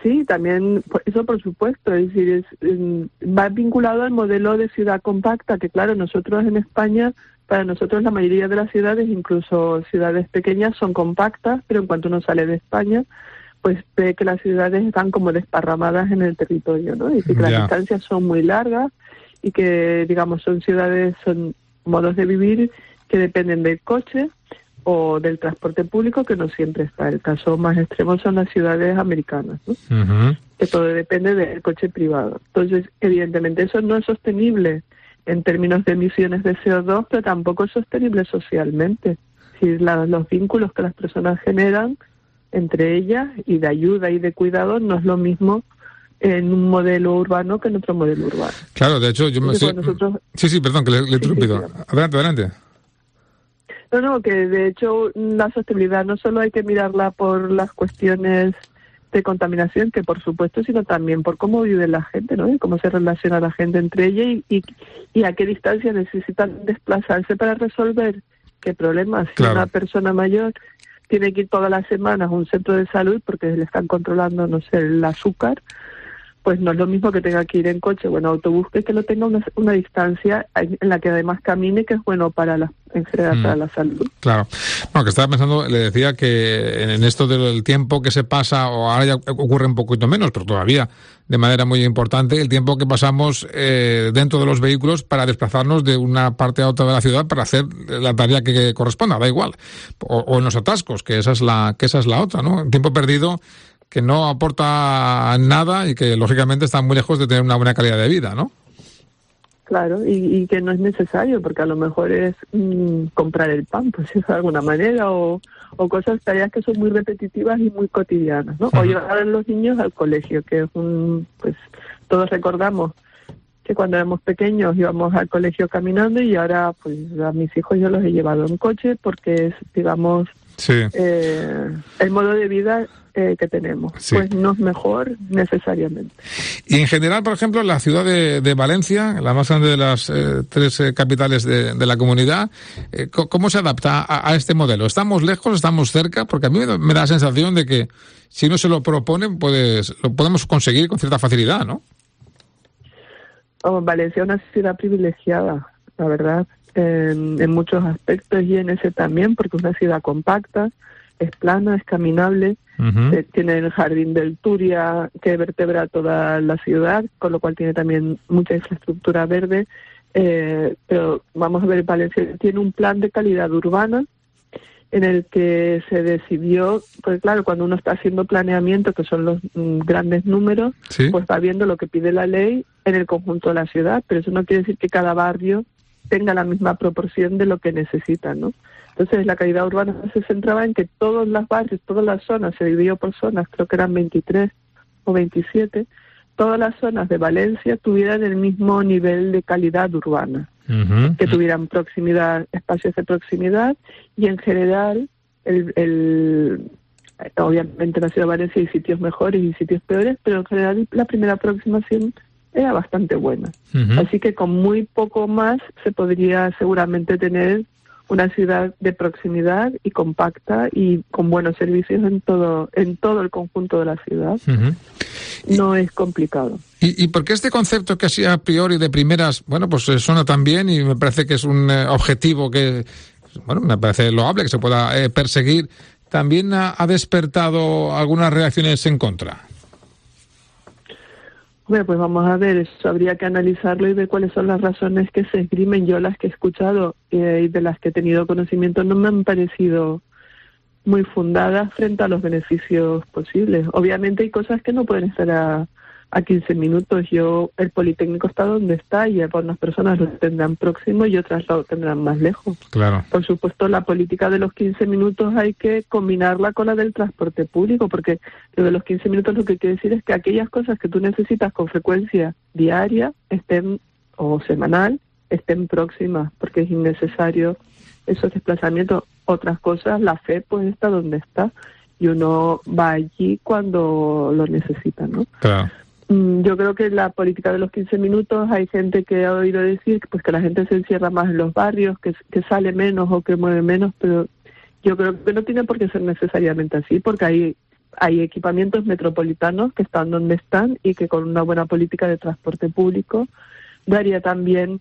Sí, también, eso por supuesto, es decir, va vinculado al modelo de ciudad compacta, que claro, nosotros en España, para nosotros la mayoría de las ciudades, incluso ciudades pequeñas, son compactas, pero en cuanto uno sale de España, pues ve que las ciudades están como desparramadas en el territorio, ¿no? Y que las distancias son muy largas y que, digamos, son ciudades, son modos de vivir que dependen del coche o del transporte público, que no siempre está. El caso más extremo son las ciudades americanas, ¿no? Que todo depende del coche privado. Entonces, evidentemente, eso no es sostenible en términos de emisiones de CO2, pero tampoco es sostenible socialmente. Si los vínculos que las personas generan entre ellas y de ayuda y de cuidado no es lo mismo en un modelo urbano que en otro modelo urbano. Claro, de hecho, yo me sé... nosotros... Sí, perdón, que le he interrumpido. Sí. Adelante. No, que de hecho la sostenibilidad no solo hay que mirarla por las cuestiones de contaminación, que por supuesto, sino también por cómo vive la gente, ¿no? Y cómo se relaciona la gente entre ella y a qué distancia necesitan desplazarse para resolver qué problemas. Si una persona mayor tiene que ir todas las semanas a un centro de salud porque le están controlando, no sé, el azúcar, pues no es lo mismo que tenga que ir en coche o en autobús, que lo tenga una distancia en la que además camine, que es bueno en general para la salud. Claro. Bueno, que estaba pensando, le decía que en esto del tiempo que se pasa, o ahora ya ocurre un poquito menos, pero todavía de manera muy importante, el tiempo que pasamos dentro de los vehículos para desplazarnos de una parte a otra de la ciudad para hacer la tarea que corresponda, da igual. O en los atascos, que esa es la otra, ¿no? El tiempo perdido que no aporta nada y que lógicamente está muy lejos de tener una buena calidad de vida, ¿no? Claro, y que no es necesario, porque a lo mejor es comprar el pan, pues de alguna manera, o tareas que son muy repetitivas y muy cotidianas, ¿no? O llevar a los niños al colegio, que es pues todos recordamos que cuando éramos pequeños íbamos al colegio caminando, y ahora pues a mis hijos yo los he llevado en coche porque es, digamos, el modo de vida que tenemos. Pues no es mejor necesariamente. Y en general, por ejemplo, la ciudad de Valencia, la más grande de las tres capitales de la comunidad, ¿cómo se adapta a este modelo? ¿Estamos lejos, estamos cerca? Porque a mí me da la sensación de que si uno se lo propone, pues lo podemos conseguir con cierta facilidad, ¿no? Valencia es una ciudad privilegiada, la verdad, en muchos aspectos, y en ese también, porque es una ciudad compacta, es plana, es caminable, tiene el jardín del Turia que vertebra toda la ciudad, con lo cual tiene también mucha infraestructura verde, pero vamos a ver, Valencia tiene un plan de calidad urbana en el que se decidió, pues claro, cuando uno está haciendo planeamiento, que son los grandes números, pues va viendo lo que pide la ley en el conjunto de la ciudad, pero eso no quiere decir que cada barrio tenga la misma proporción de lo que necesita, ¿no? Entonces la calidad urbana se centraba en que todos los barrios, todas las zonas, se dividió por zonas, creo que eran 23 o 27, todas las zonas de Valencia tuvieran el mismo nivel de calidad urbana, que tuvieran proximidad, espacios de proximidad, y en general, obviamente en la ciudad de Valencia hay sitios mejores y sitios peores, pero en general la primera aproximación era bastante buena. Así que con muy poco más se podría seguramente tener una ciudad de proximidad y compacta y con buenos servicios en todo el conjunto de la ciudad. No es complicado. ¿Y por qué este concepto que así a priori de primeras, bueno, pues suena tan bien y me parece que es un objetivo que, bueno, me parece loable que se pueda perseguir, también ha despertado algunas reacciones en contra? Bueno, pues vamos a ver, eso habría que analizarlo y ver cuáles son las razones que se esgrimen. Yo las que he escuchado y de las que he tenido conocimiento no me han parecido muy fundadas frente a los beneficios posibles. Obviamente hay cosas que no pueden estar a 15 minutos. El Politécnico está donde está y algunas personas lo tendrán próximo y otras lo tendrán más lejos. Claro. Por supuesto, la política de los 15 minutos hay que combinarla con la del transporte público, porque lo de los 15 minutos lo que quiere decir es que aquellas cosas que tú necesitas con frecuencia diaria o semanal estén próximas, porque es innecesario esos desplazamientos. Otras cosas, la fe pues está donde está y uno va allí cuando lo necesita, ¿no? Claro. Yo creo que la política de los 15 minutos, hay gente que ha oído decir pues que la gente se encierra más en los barrios, que sale menos o que mueve menos, pero yo creo que no tiene por qué ser necesariamente así, porque hay hay equipamientos metropolitanos que están donde están y que con una buena política de transporte público daría también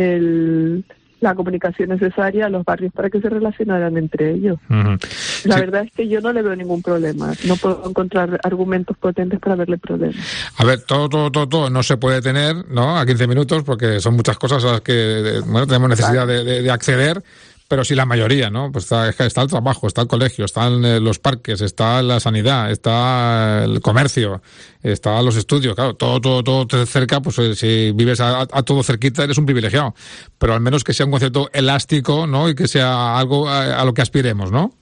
la comunicación necesaria a los barrios para que se relacionaran entre ellos. La verdad es que yo no le veo ningún problema. No puedo encontrar argumentos potentes para verle problemas. A ver, todo no se puede tener, ¿no?, a 15 minutos, porque son muchas cosas a las que, bueno, tenemos necesidad de acceder. Pero sí la mayoría, ¿no? Pues está el trabajo, está el colegio, están los parques, está la sanidad, está el comercio, está los estudios. Claro, todo cerca, pues si vives a todo cerquita eres un privilegiado. Pero al menos que sea un concepto elástico, ¿no? Y que sea algo a lo que aspiremos, ¿no?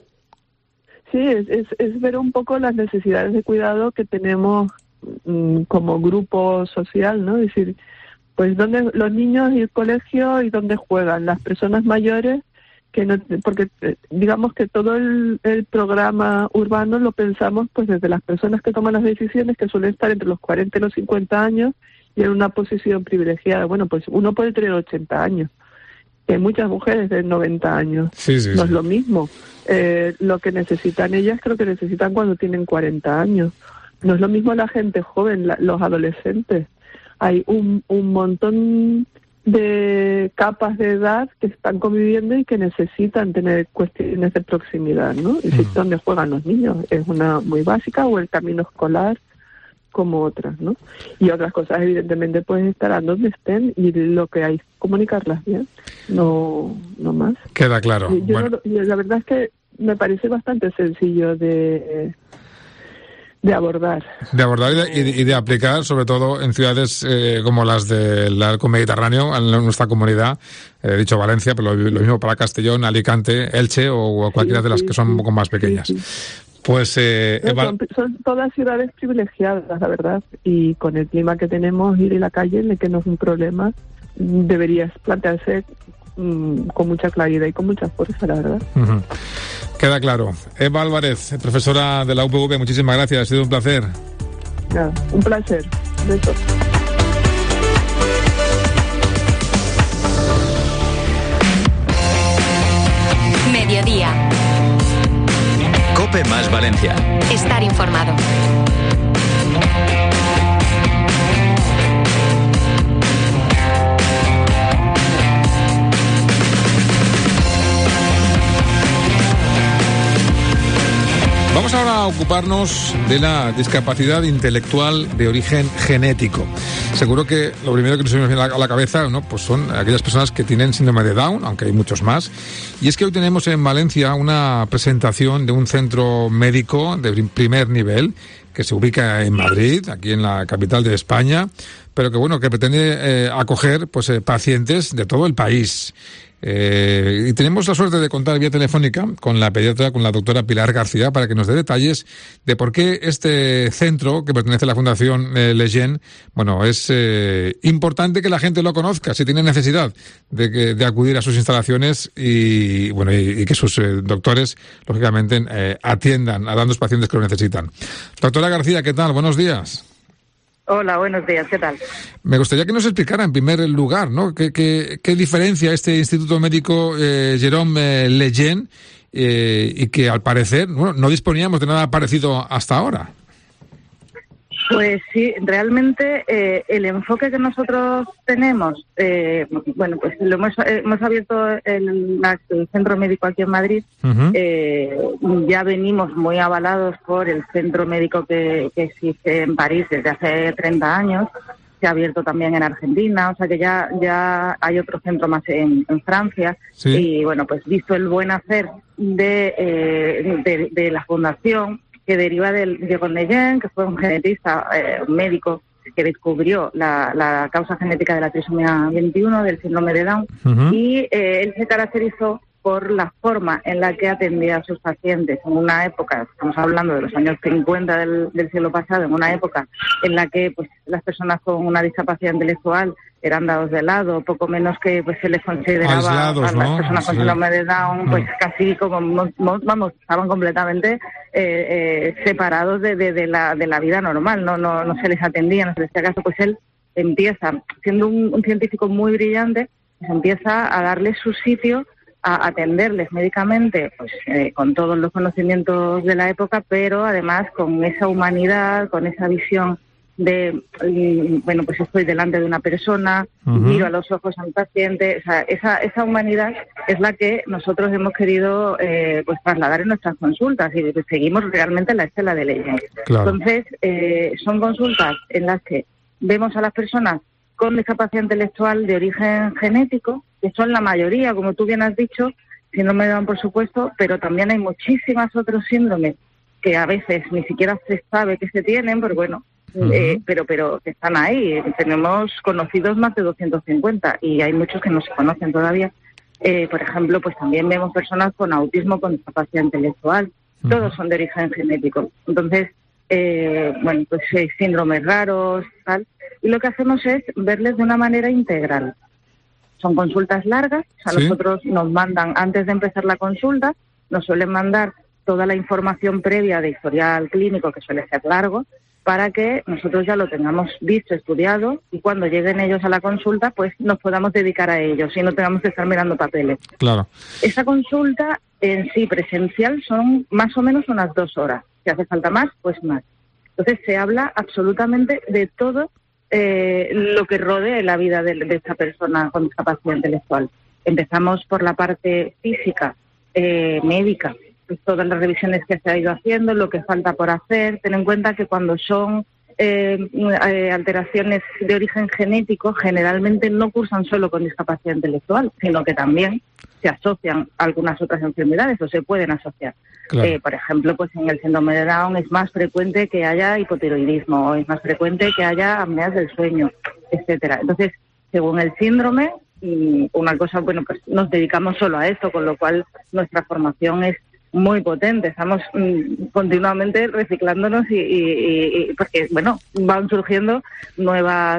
Sí, es ver un poco las necesidades de cuidado que tenemos como grupo social, ¿no? Es decir, pues donde los niños y el colegio y donde juegan las personas mayores, que no, porque digamos que todo el programa urbano lo pensamos pues desde las personas que toman las decisiones, que suelen estar entre los 40 y los 50 años y en una posición privilegiada. Bueno, pues uno puede tener 80 años, que hay muchas mujeres de 90 años. Sí, no es lo mismo. Lo que necesitan ellas creo que necesitan cuando tienen 40 años. No es lo mismo la gente joven, los adolescentes. Hay un montón de capas de edad que están conviviendo y que necesitan tener cuestiones de proximidad, ¿no? Es decir, donde juegan los niños es una muy básica, o el camino escolar como otras, ¿no? Y otras cosas evidentemente pues estarán donde estén y lo que hay es comunicarlas bien, no más. Queda claro. La verdad es que me parece bastante sencillo de abordar. De abordar y de aplicar, sobre todo en ciudades como las del arco mediterráneo, en nuestra comunidad, he dicho Valencia, pero lo mismo para Castellón, Alicante, Elche o cualquiera de las que son un poco más pequeñas. Pues son todas ciudades privilegiadas, la verdad, y con el clima que tenemos, ir a la calle, en el que no es un problema, deberías plantearse con mucha claridad y con mucha fuerza, la verdad. Queda claro. Eva Álvarez, profesora de la UPV, muchísimas gracias, ha sido un placer. Nada, un placer. Besos. Mediodía. COPE más Valencia. Estar informado. Vamos ahora a ocuparnos de la discapacidad intelectual de origen genético. Seguro que lo primero que nos viene a la cabeza, ¿no?, pues son aquellas personas que tienen síndrome de Down, aunque hay muchos más. Y es que hoy tenemos en Valencia una presentación de un centro médico de primer nivel que se ubica en Madrid, aquí en la capital de España, pero que bueno, que pretende acoger pues pacientes de todo el país. Y tenemos la suerte de contar vía telefónica con la pediatra, con la doctora Pilar García, para que nos dé detalles de por qué este centro, que pertenece a la Fundación Lejeune, bueno, es importante que la gente lo conozca, si tiene necesidad de acudir a sus instalaciones y bueno, y que sus doctores, lógicamente, atiendan a los pacientes que lo necesitan. Doctora García, ¿qué tal? Buenos días. Hola, buenos días, ¿qué tal? Me gustaría que nos explicara en primer lugar, ¿no?, qué diferencia este Instituto Médico Jérôme Lejeune y que al parecer no disponíamos de nada parecido hasta ahora. Pues sí, realmente el enfoque que nosotros tenemos, bueno, pues lo hemos abierto el centro médico aquí en Madrid. Ya venimos muy avalados por el centro médico que existe en París desde hace 30 años. Se ha abierto también en Argentina, o sea que ya hay otro centro más en Francia. Sí. Y bueno, pues visto el buen hacer de la fundación, que deriva del Jérôme Lejeune, que fue un genetista, un médico que descubrió la causa genética de la trisomía 21, del síndrome de Down, y él se caracterizó por la forma en la que atendía a sus pacientes en una época, estamos hablando de los años 50 del siglo pasado, en una época en la que pues las personas con una discapacidad intelectual eran dados de lado, poco menos que pues se les consideraba aislados, a las personas con síndrome de Down, pues casi como, vamos, estaban completamente separados de la vida normal, no se les atendía, no se les hacía caso. Pues él empieza, siendo un científico muy brillante, pues empieza a darle su sitio a atenderles médicamente, pues con todos los conocimientos de la época, pero además con esa humanidad, con esa visión de, bueno, pues estoy delante de una persona, miro a los ojos a un paciente. O sea, esa humanidad es la que nosotros hemos querido pues trasladar en nuestras consultas, y seguimos realmente la estela de Leyen. Claro. Entonces, son consultas en las que vemos a las personas con discapacidad intelectual de origen genético, que son la mayoría, como tú bien has dicho, síndrome de Down, por supuesto, pero también hay muchísimas otros síndromes que a veces ni siquiera se sabe que se tienen, pero bueno, pero que están ahí. Tenemos conocidos más de 250 y hay muchos que no se conocen todavía. Por ejemplo, pues también vemos personas con autismo con discapacidad intelectual. Todos son de origen genético. Entonces, bueno, pues síndromes raros, tal. Y lo que hacemos es verles de una manera integral. Son consultas largas, o sea, nosotros nos mandan, antes de empezar la consulta, nos suelen mandar toda la información previa de historial clínico, que suele ser largo, para que nosotros ya lo tengamos visto, estudiado, y cuando lleguen ellos a la consulta, pues nos podamos dedicar a ellos y no tengamos que estar mirando papeles. Claro. Esa consulta en sí presencial son más o menos unas 2 horas. Si hace falta más, pues más. Entonces se habla absolutamente de todo lo que rodea la vida de esta persona con discapacidad intelectual. Empezamos por la parte física, médica, pues todas las revisiones que se ha ido haciendo, lo que falta por hacer. Ten en cuenta que cuando son alteraciones de origen genético, generalmente no cursan solo con discapacidad intelectual, sino que también se asocian a algunas otras enfermedades o se pueden asociar. Claro. Por ejemplo, pues en el síndrome de Down es más frecuente que haya hipotiroidismo, es más frecuente que haya apneas del sueño, etcétera. Entonces, según el síndrome, una cosa, bueno, pues nos dedicamos solo a esto, con lo cual nuestra formación es muy potente. Estamos continuamente reciclándonos y porque, bueno, van surgiendo nuevos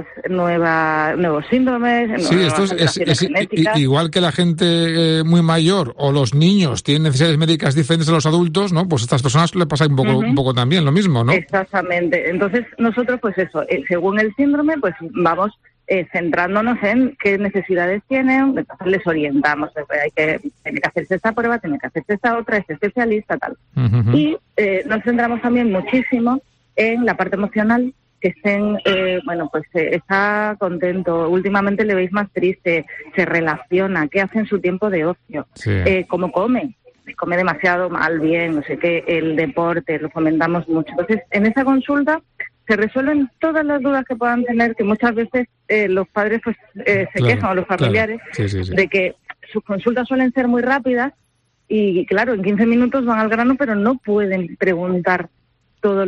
síndromes, sí, esto es igual que la gente muy mayor o los niños tienen necesidades médicas diferentes a los adultos, ¿no? Pues a estas personas le pasa un poco también lo mismo, ¿no? Exactamente. Entonces nosotros, pues eso, según el síndrome, pues vamos centrándonos en qué necesidades tienen, entonces les orientamos, tiene que hacerse esta prueba, tiene que hacerse esta otra, este especialista, tal. Y nos centramos también muchísimo en la parte emocional, que estén, bueno, pues está contento, últimamente le veis más triste, se relaciona, qué hace en su tiempo de ocio, cómo come demasiado mal, bien, no sé qué, el deporte, lo fomentamos mucho. Entonces, en esa consulta se resuelven todas las dudas que puedan tener, que muchas veces los padres pues se quejan, o los familiares, de que sus consultas suelen ser muy rápidas y, claro, en 15 minutos van al grano, pero no pueden preguntar todo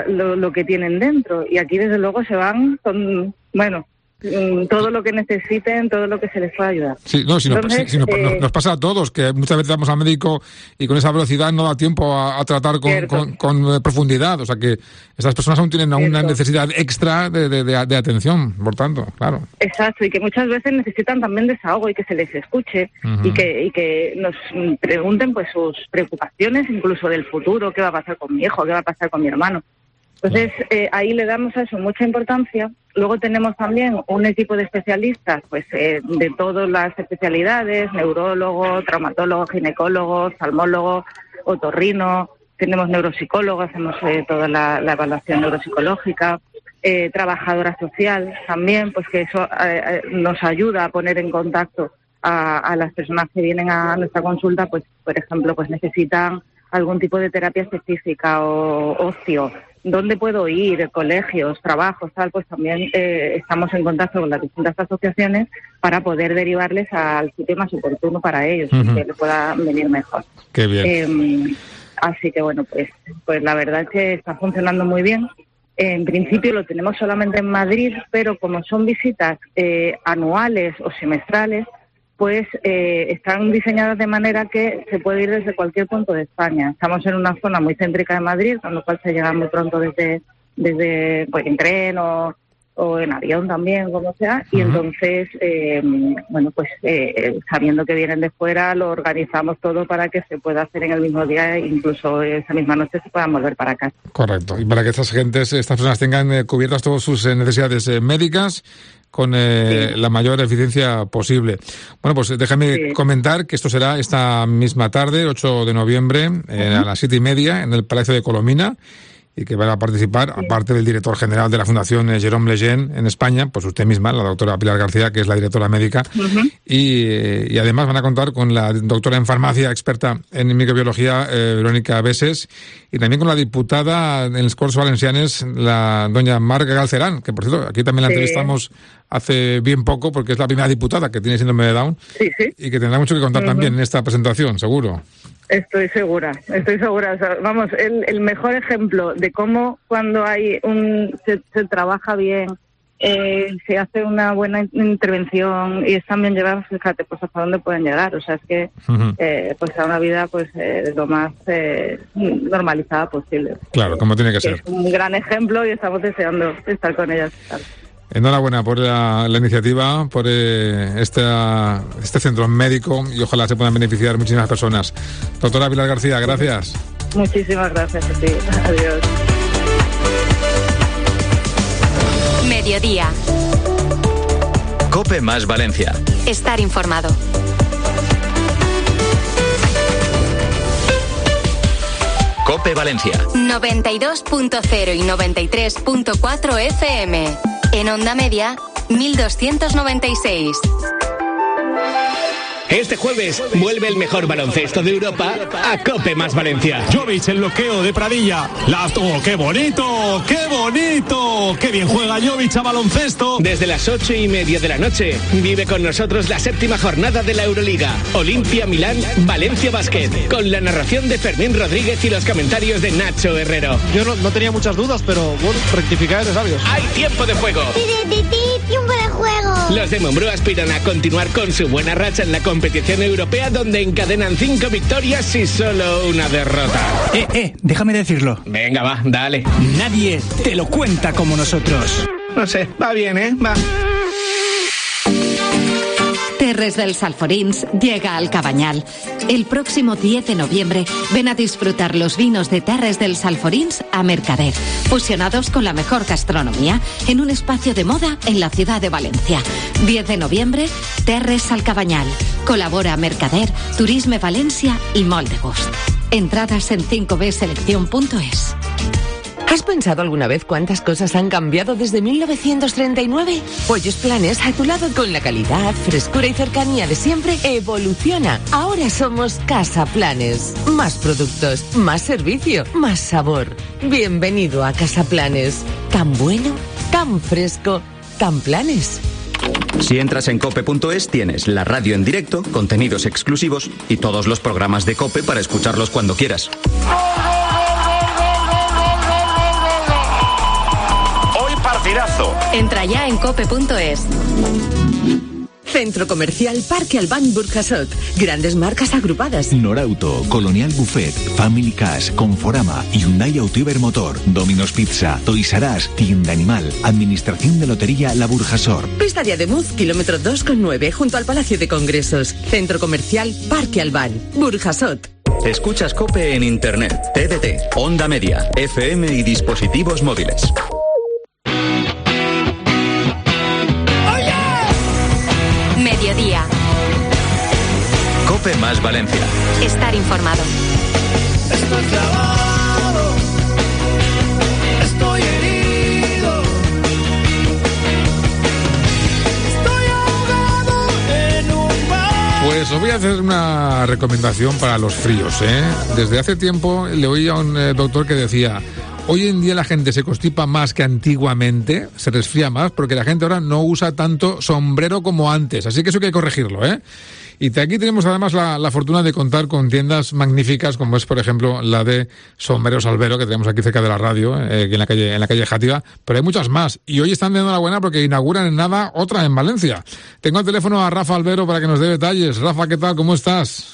lo que tienen dentro. Y aquí, desde luego, se van con, bueno, todo lo que necesiten, todo lo que se les pueda ayudar. Sí, no, nos pasa a todos, que muchas veces vamos al médico y con esa velocidad no da tiempo a tratar con profundidad. O sea que esas personas aún tienen una necesidad extra de atención, por tanto, claro. Exacto, y que muchas veces necesitan también desahogo y que se les escuche y que nos pregunten pues sus preocupaciones, incluso del futuro, qué va a pasar con mi hijo, qué va a pasar con mi hermano. Entonces, ahí le damos a eso mucha importancia. Luego tenemos también un equipo de especialistas, pues de todas las especialidades, neurólogo, traumatólogo, ginecólogo, oftalmólogo, otorrino, tenemos neuropsicólogo, hacemos toda la evaluación neuropsicológica, trabajadora social también, pues que eso nos ayuda a poner en contacto a las personas que vienen a nuestra consulta, pues por ejemplo, pues necesitan algún tipo de terapia específica o ocio. ¿Dónde puedo ir? Colegios, trabajos, tal, pues también estamos en contacto con las distintas asociaciones para poder derivarles al sitio más oportuno para ellos, que les pueda venir mejor. Qué bien. Así que bueno, pues la verdad es que está funcionando muy bien. En principio lo tenemos solamente en Madrid, pero como son visitas anuales o semestrales, pues están diseñadas de manera que se puede ir desde cualquier punto de España. Estamos en una zona muy céntrica de Madrid, con lo cual se llega muy pronto desde pues, en tren o o en avión también, como sea, y entonces, sabiendo que vienen de fuera, lo organizamos todo para que se pueda hacer en el mismo día, incluso esa misma noche se puedan volver para casa. Correcto, y para que estas personas tengan cubiertas todas sus necesidades médicas con la mayor eficiencia posible. Bueno, pues déjame comentar que esto será esta misma tarde, 8 de noviembre, a las 7:30, en el Palacio de Colomina, y que van a participar, aparte del director general de la Fundación Jérôme Lejeune en España, pues usted misma, la doctora Pilar García, que es la directora médica, y además van a contar con la doctora en farmacia, experta en microbiología, Verónica Beses, y también con la diputada en les Corts Valencianes, la doña Marga Galcerán, que por cierto, aquí también la entrevistamos hace bien poco, porque es la primera diputada que tiene síndrome de Down, y que tendrá mucho que contar también en esta presentación, seguro. Estoy segura. O sea, vamos, el mejor ejemplo de cómo cuando hay se trabaja bien, se hace una buena intervención y están bien llevados, fíjate, pues hasta dónde pueden llegar. O sea, es que pues a una vida pues lo más normalizada posible. Claro, como tiene que ser. Es un gran ejemplo y estamos deseando estar con ellas. Enhorabuena por la iniciativa, por este centro médico, y ojalá se puedan beneficiar muchísimas personas. Doctora Pilar García, gracias. Muchísimas gracias a ti. Adiós. Mediodía. COPE más Valencia. Estar informado. COPE Valencia. 92.0 y 93.4 FM. En onda media, 1296. Este jueves vuelve el mejor baloncesto de Europa a COPE más Valencia. Jovic, el bloqueo de Pradilla. ¡Qué bonito! ¡Qué bonito! ¡Qué bien juega Jovic a baloncesto! Desde las 8:30 de la noche, vive con nosotros la 7ª jornada de la Euroliga. Olimpia Milán, Valencia Basket. Con la narración de Fermín Rodríguez y los comentarios de Nacho Herrero. Yo no tenía muchas dudas, pero bueno, rectificar es sabios. ¡Hay tiempo de juego! ¡Tiempo de juego! Los de Montbrú aspiran a continuar con su buena racha en la competición europea, donde encadenan 5 victorias y solo una derrota. Déjame decirlo. Venga, va, dale. Nadie te lo cuenta como nosotros. No sé, va bien, va. Terres dels Alforins llega al Cabanyal. El próximo 10 de noviembre ven a disfrutar los vinos de Terres dels Alforins a Mercader, fusionados con la mejor gastronomía en un espacio de moda en la ciudad de Valencia. 10 de noviembre, Terres al Cabanyal. Colabora Mercader, Turisme Valencia y Molt de Gust. Entradas en 5bselección.es. ¿Has pensado alguna vez cuántas cosas han cambiado desde 1939? Pollos Planes, a tu lado con la calidad, frescura y cercanía de siempre, evoluciona. Ahora somos Casa Planes. Más productos, más servicio, más sabor. Bienvenido a Casa Planes. Tan bueno, tan fresco, tan planes. Si entras en cope.es tienes la radio en directo, contenidos exclusivos y todos los programas de COPE para escucharlos cuando quieras. Partidazo. Entra ya en cope.es. Centro Comercial Parque Albán Burjasot. Grandes marcas agrupadas. Norauto, Colonial Buffet, Family Cash, Conforama, Hyundai Autiver Motor, Domino's Pizza, Toys R Us, Tienda Animal, Administración de Lotería La Burjasor. Pista de Ademuz, kilómetro 2,9, junto al Palacio de Congresos. Centro Comercial Parque Albán Burjasot. Escuchas COPE en Internet, TDT, Onda Media, FM y dispositivos móviles. Mediodía. COPE más Valencia. Estar informado. Estoy clavado, estoy herido, estoy ahogado en un mar. Pues os voy a hacer una recomendación para los fríos, ¿eh? Desde hace tiempo le oí a un doctor que decía: hoy en día la gente se constipa más que antiguamente, se resfría más, porque la gente ahora no usa tanto sombrero como antes. Así que eso hay que corregirlo, ¿eh? Y de aquí tenemos además la fortuna de contar con tiendas magníficas, como es, por ejemplo, la de Sombreros Albero, que tenemos aquí cerca de la radio, en la calle Játiva, pero hay muchas más. Y hoy están dando la buena porque inauguran en nada otra en Valencia. Tengo al teléfono a Rafa Albero para que nos dé detalles. Rafa, ¿qué tal? ¿Cómo estás?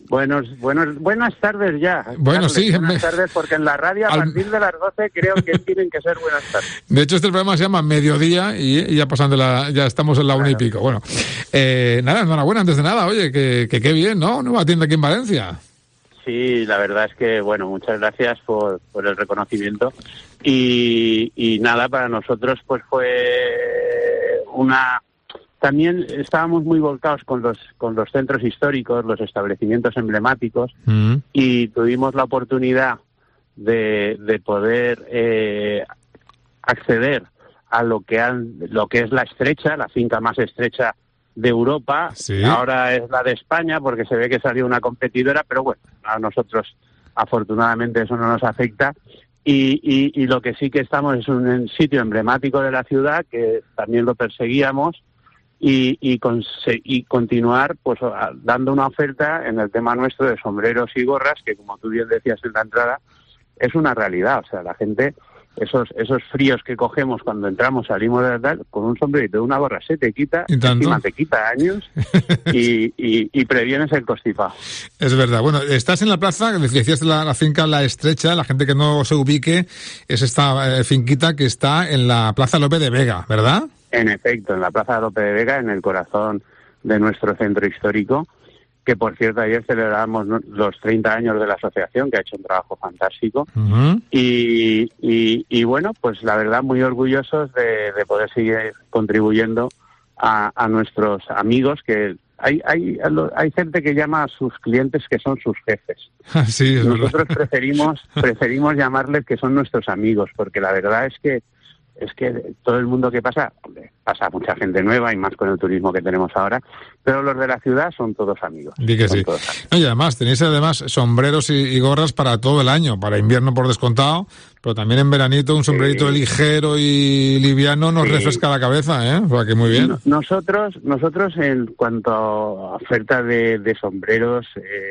Buenas tardes ya. Bueno, Carles, sí. Buenas tardes, porque en la radio a partir de las 12 creo que tienen que ser buenas tardes. De hecho, este programa se llama Mediodía y ya pasando ya estamos en la 1:00 Bueno, nada, enhorabuena antes de nada. Oye, que qué bien, ¿no? Nueva tienda aquí en Valencia. Sí, la verdad es que, bueno, muchas gracias por el reconocimiento. Y nada, para nosotros pues fue una... También estábamos muy volcados con los centros históricos, los establecimientos emblemáticos, y tuvimos la oportunidad de poder acceder a lo que es la Estrecha, la finca más estrecha de Europa. Sí. Ahora es la de España, porque se ve que salió una competidora, pero bueno, a nosotros afortunadamente eso no nos afecta. Y lo que sí que estamos es un sitio emblemático de la ciudad, que también lo perseguíamos, y continuar pues dando una oferta en el tema nuestro de sombreros y gorras, que como tú bien decías en la entrada, es una realidad. O sea, la gente, esos fríos que cogemos cuando entramos, salimos de tal, con un sombrerito y una gorra se te quita, encima te quita años y previenes el constipado. Es verdad. Bueno, estás en la plaza, decías la finca La Estrecha, la gente que no se ubique, es esta finquita que está en la Plaza Lope de Vega, ¿verdad? En efecto, en la Plaza Lope de Vega, en el corazón de nuestro centro histórico, que por cierto ayer celebramos los 30 años de la asociación, que ha hecho un trabajo fantástico. Y bueno, pues la verdad muy orgullosos de poder seguir contribuyendo a nuestros amigos, que hay gente que llama a sus clientes que son sus jefes. Sí, nosotros preferimos llamarles que son nuestros amigos, porque la verdad es que todo el mundo que pasa mucha gente nueva, y más con el turismo que tenemos ahora, pero los de la ciudad son todos amigos. Di que sí. No, y además, tenéis sombreros y gorras para todo el año, para invierno por descontado, pero también en veranito un sombrerito ligero y liviano nos refresca la cabeza, ¿eh? O sea, que muy bien. Nosotros en cuanto a oferta de sombreros,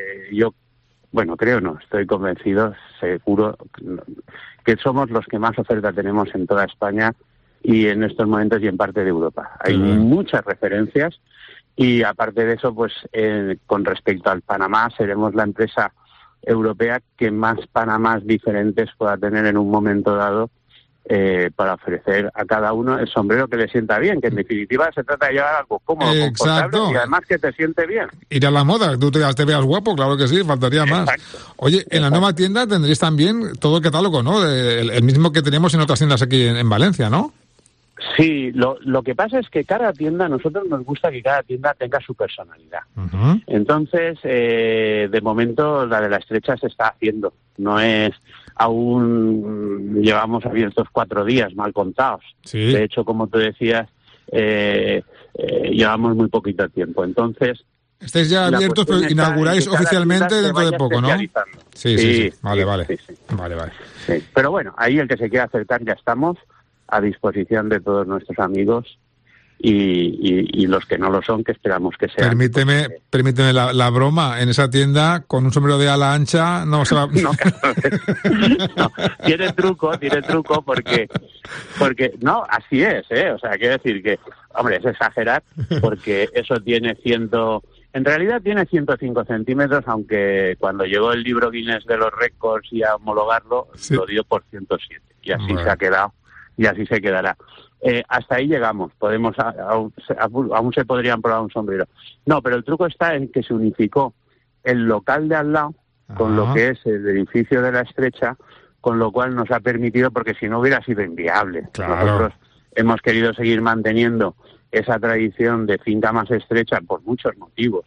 estoy convencido, seguro, que somos los que más oferta tenemos en toda España y en estos momentos y en parte de Europa. Hay muchas referencias, y aparte de eso, pues con respecto al Panamá, seremos la empresa europea que más Panamás diferentes pueda tener en un momento dado, para ofrecer a cada uno el sombrero que le sienta bien, que en definitiva se trata de llevar algo cómodo, confortable y además que te siente bien. Ir a la moda, tú te veas guapo, claro que sí, faltaría más. Oye, en la nueva tienda tendréis también todo el catálogo, ¿no? El mismo que teníamos en otras tiendas aquí en Valencia, ¿no? Sí, lo que pasa es que cada tienda, a nosotros nos gusta que cada tienda tenga su personalidad. Entonces, de momento la de La Estrecha se está haciendo, no es... Aún llevamos abiertos 4 días, mal contados. Sí. De hecho, como tú decías, llevamos muy poquito tiempo. Entonces... Estáis ya abiertos, pero inauguráis oficialmente dentro de poco, ¿no? Sí. Vale. Sí. Pero bueno, ahí el que se quiera acercar ya estamos a disposición de todos nuestros amigos. Y los que no lo son, que esperamos que sean. Permíteme la broma. En esa tienda, con un sombrero de ala ancha, no se va... No, tiene truco, porque no, así es, ¿eh? O sea, quiero decir que, hombre, es exagerar, porque eso tiene en realidad tiene 105 centímetros, aunque cuando llegó el libro Guinness de los récords y a homologarlo, lo dio por 107. Y así se ha quedado, y así se quedará. Hasta ahí llegamos, aún se podrían probar un sombrero. No, pero el truco está en que se unificó el local de al lado con lo que es el edificio de La Estrecha, con lo cual nos ha permitido, porque si no hubiera sido inviable. Claro. Nosotros hemos querido seguir manteniendo esa tradición de finca más estrecha por muchos motivos,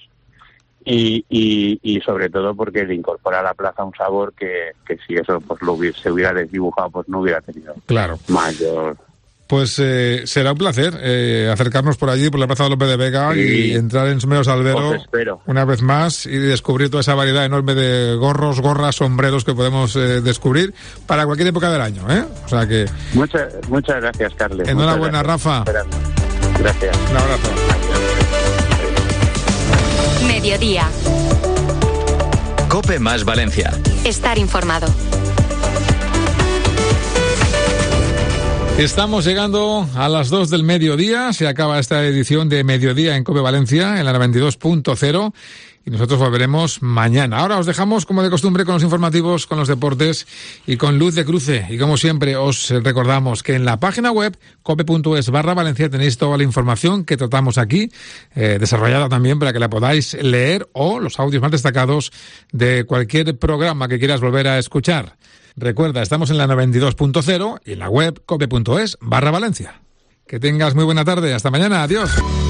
y sobre todo porque le incorpora a la plaza un sabor que si eso pues se hubiera desdibujado, pues no hubiera tenido mayor... Pues será un placer acercarnos por allí, por la Plaza de Lope de Vega, y entrar en Sombreros Albero una vez más y descubrir toda esa variedad enorme de gorros, gorras, sombreros que podemos descubrir para cualquier época del año, ¿eh? O sea que... Muchas gracias, Carles. Enhorabuena, Rafa. Gracias. Un abrazo. Mediodía. COPE más Valencia. Estar informado. Estamos llegando a las 2 del mediodía, se acaba esta edición de Mediodía en COPE Valencia, en la 92.0, y nosotros volveremos mañana. Ahora os dejamos, como de costumbre, con los informativos, con los deportes y con Luz de Cruce. Y como siempre, os recordamos que en la página web cope.es/Valencia tenéis toda la información que tratamos aquí, desarrollada también para que la podáis leer, o los audios más destacados de cualquier programa que quieras volver a escuchar. Recuerda, estamos en la 92.0 y en la web cope.es/Valencia. Que tengas muy buena tarde. Hasta mañana. Adiós.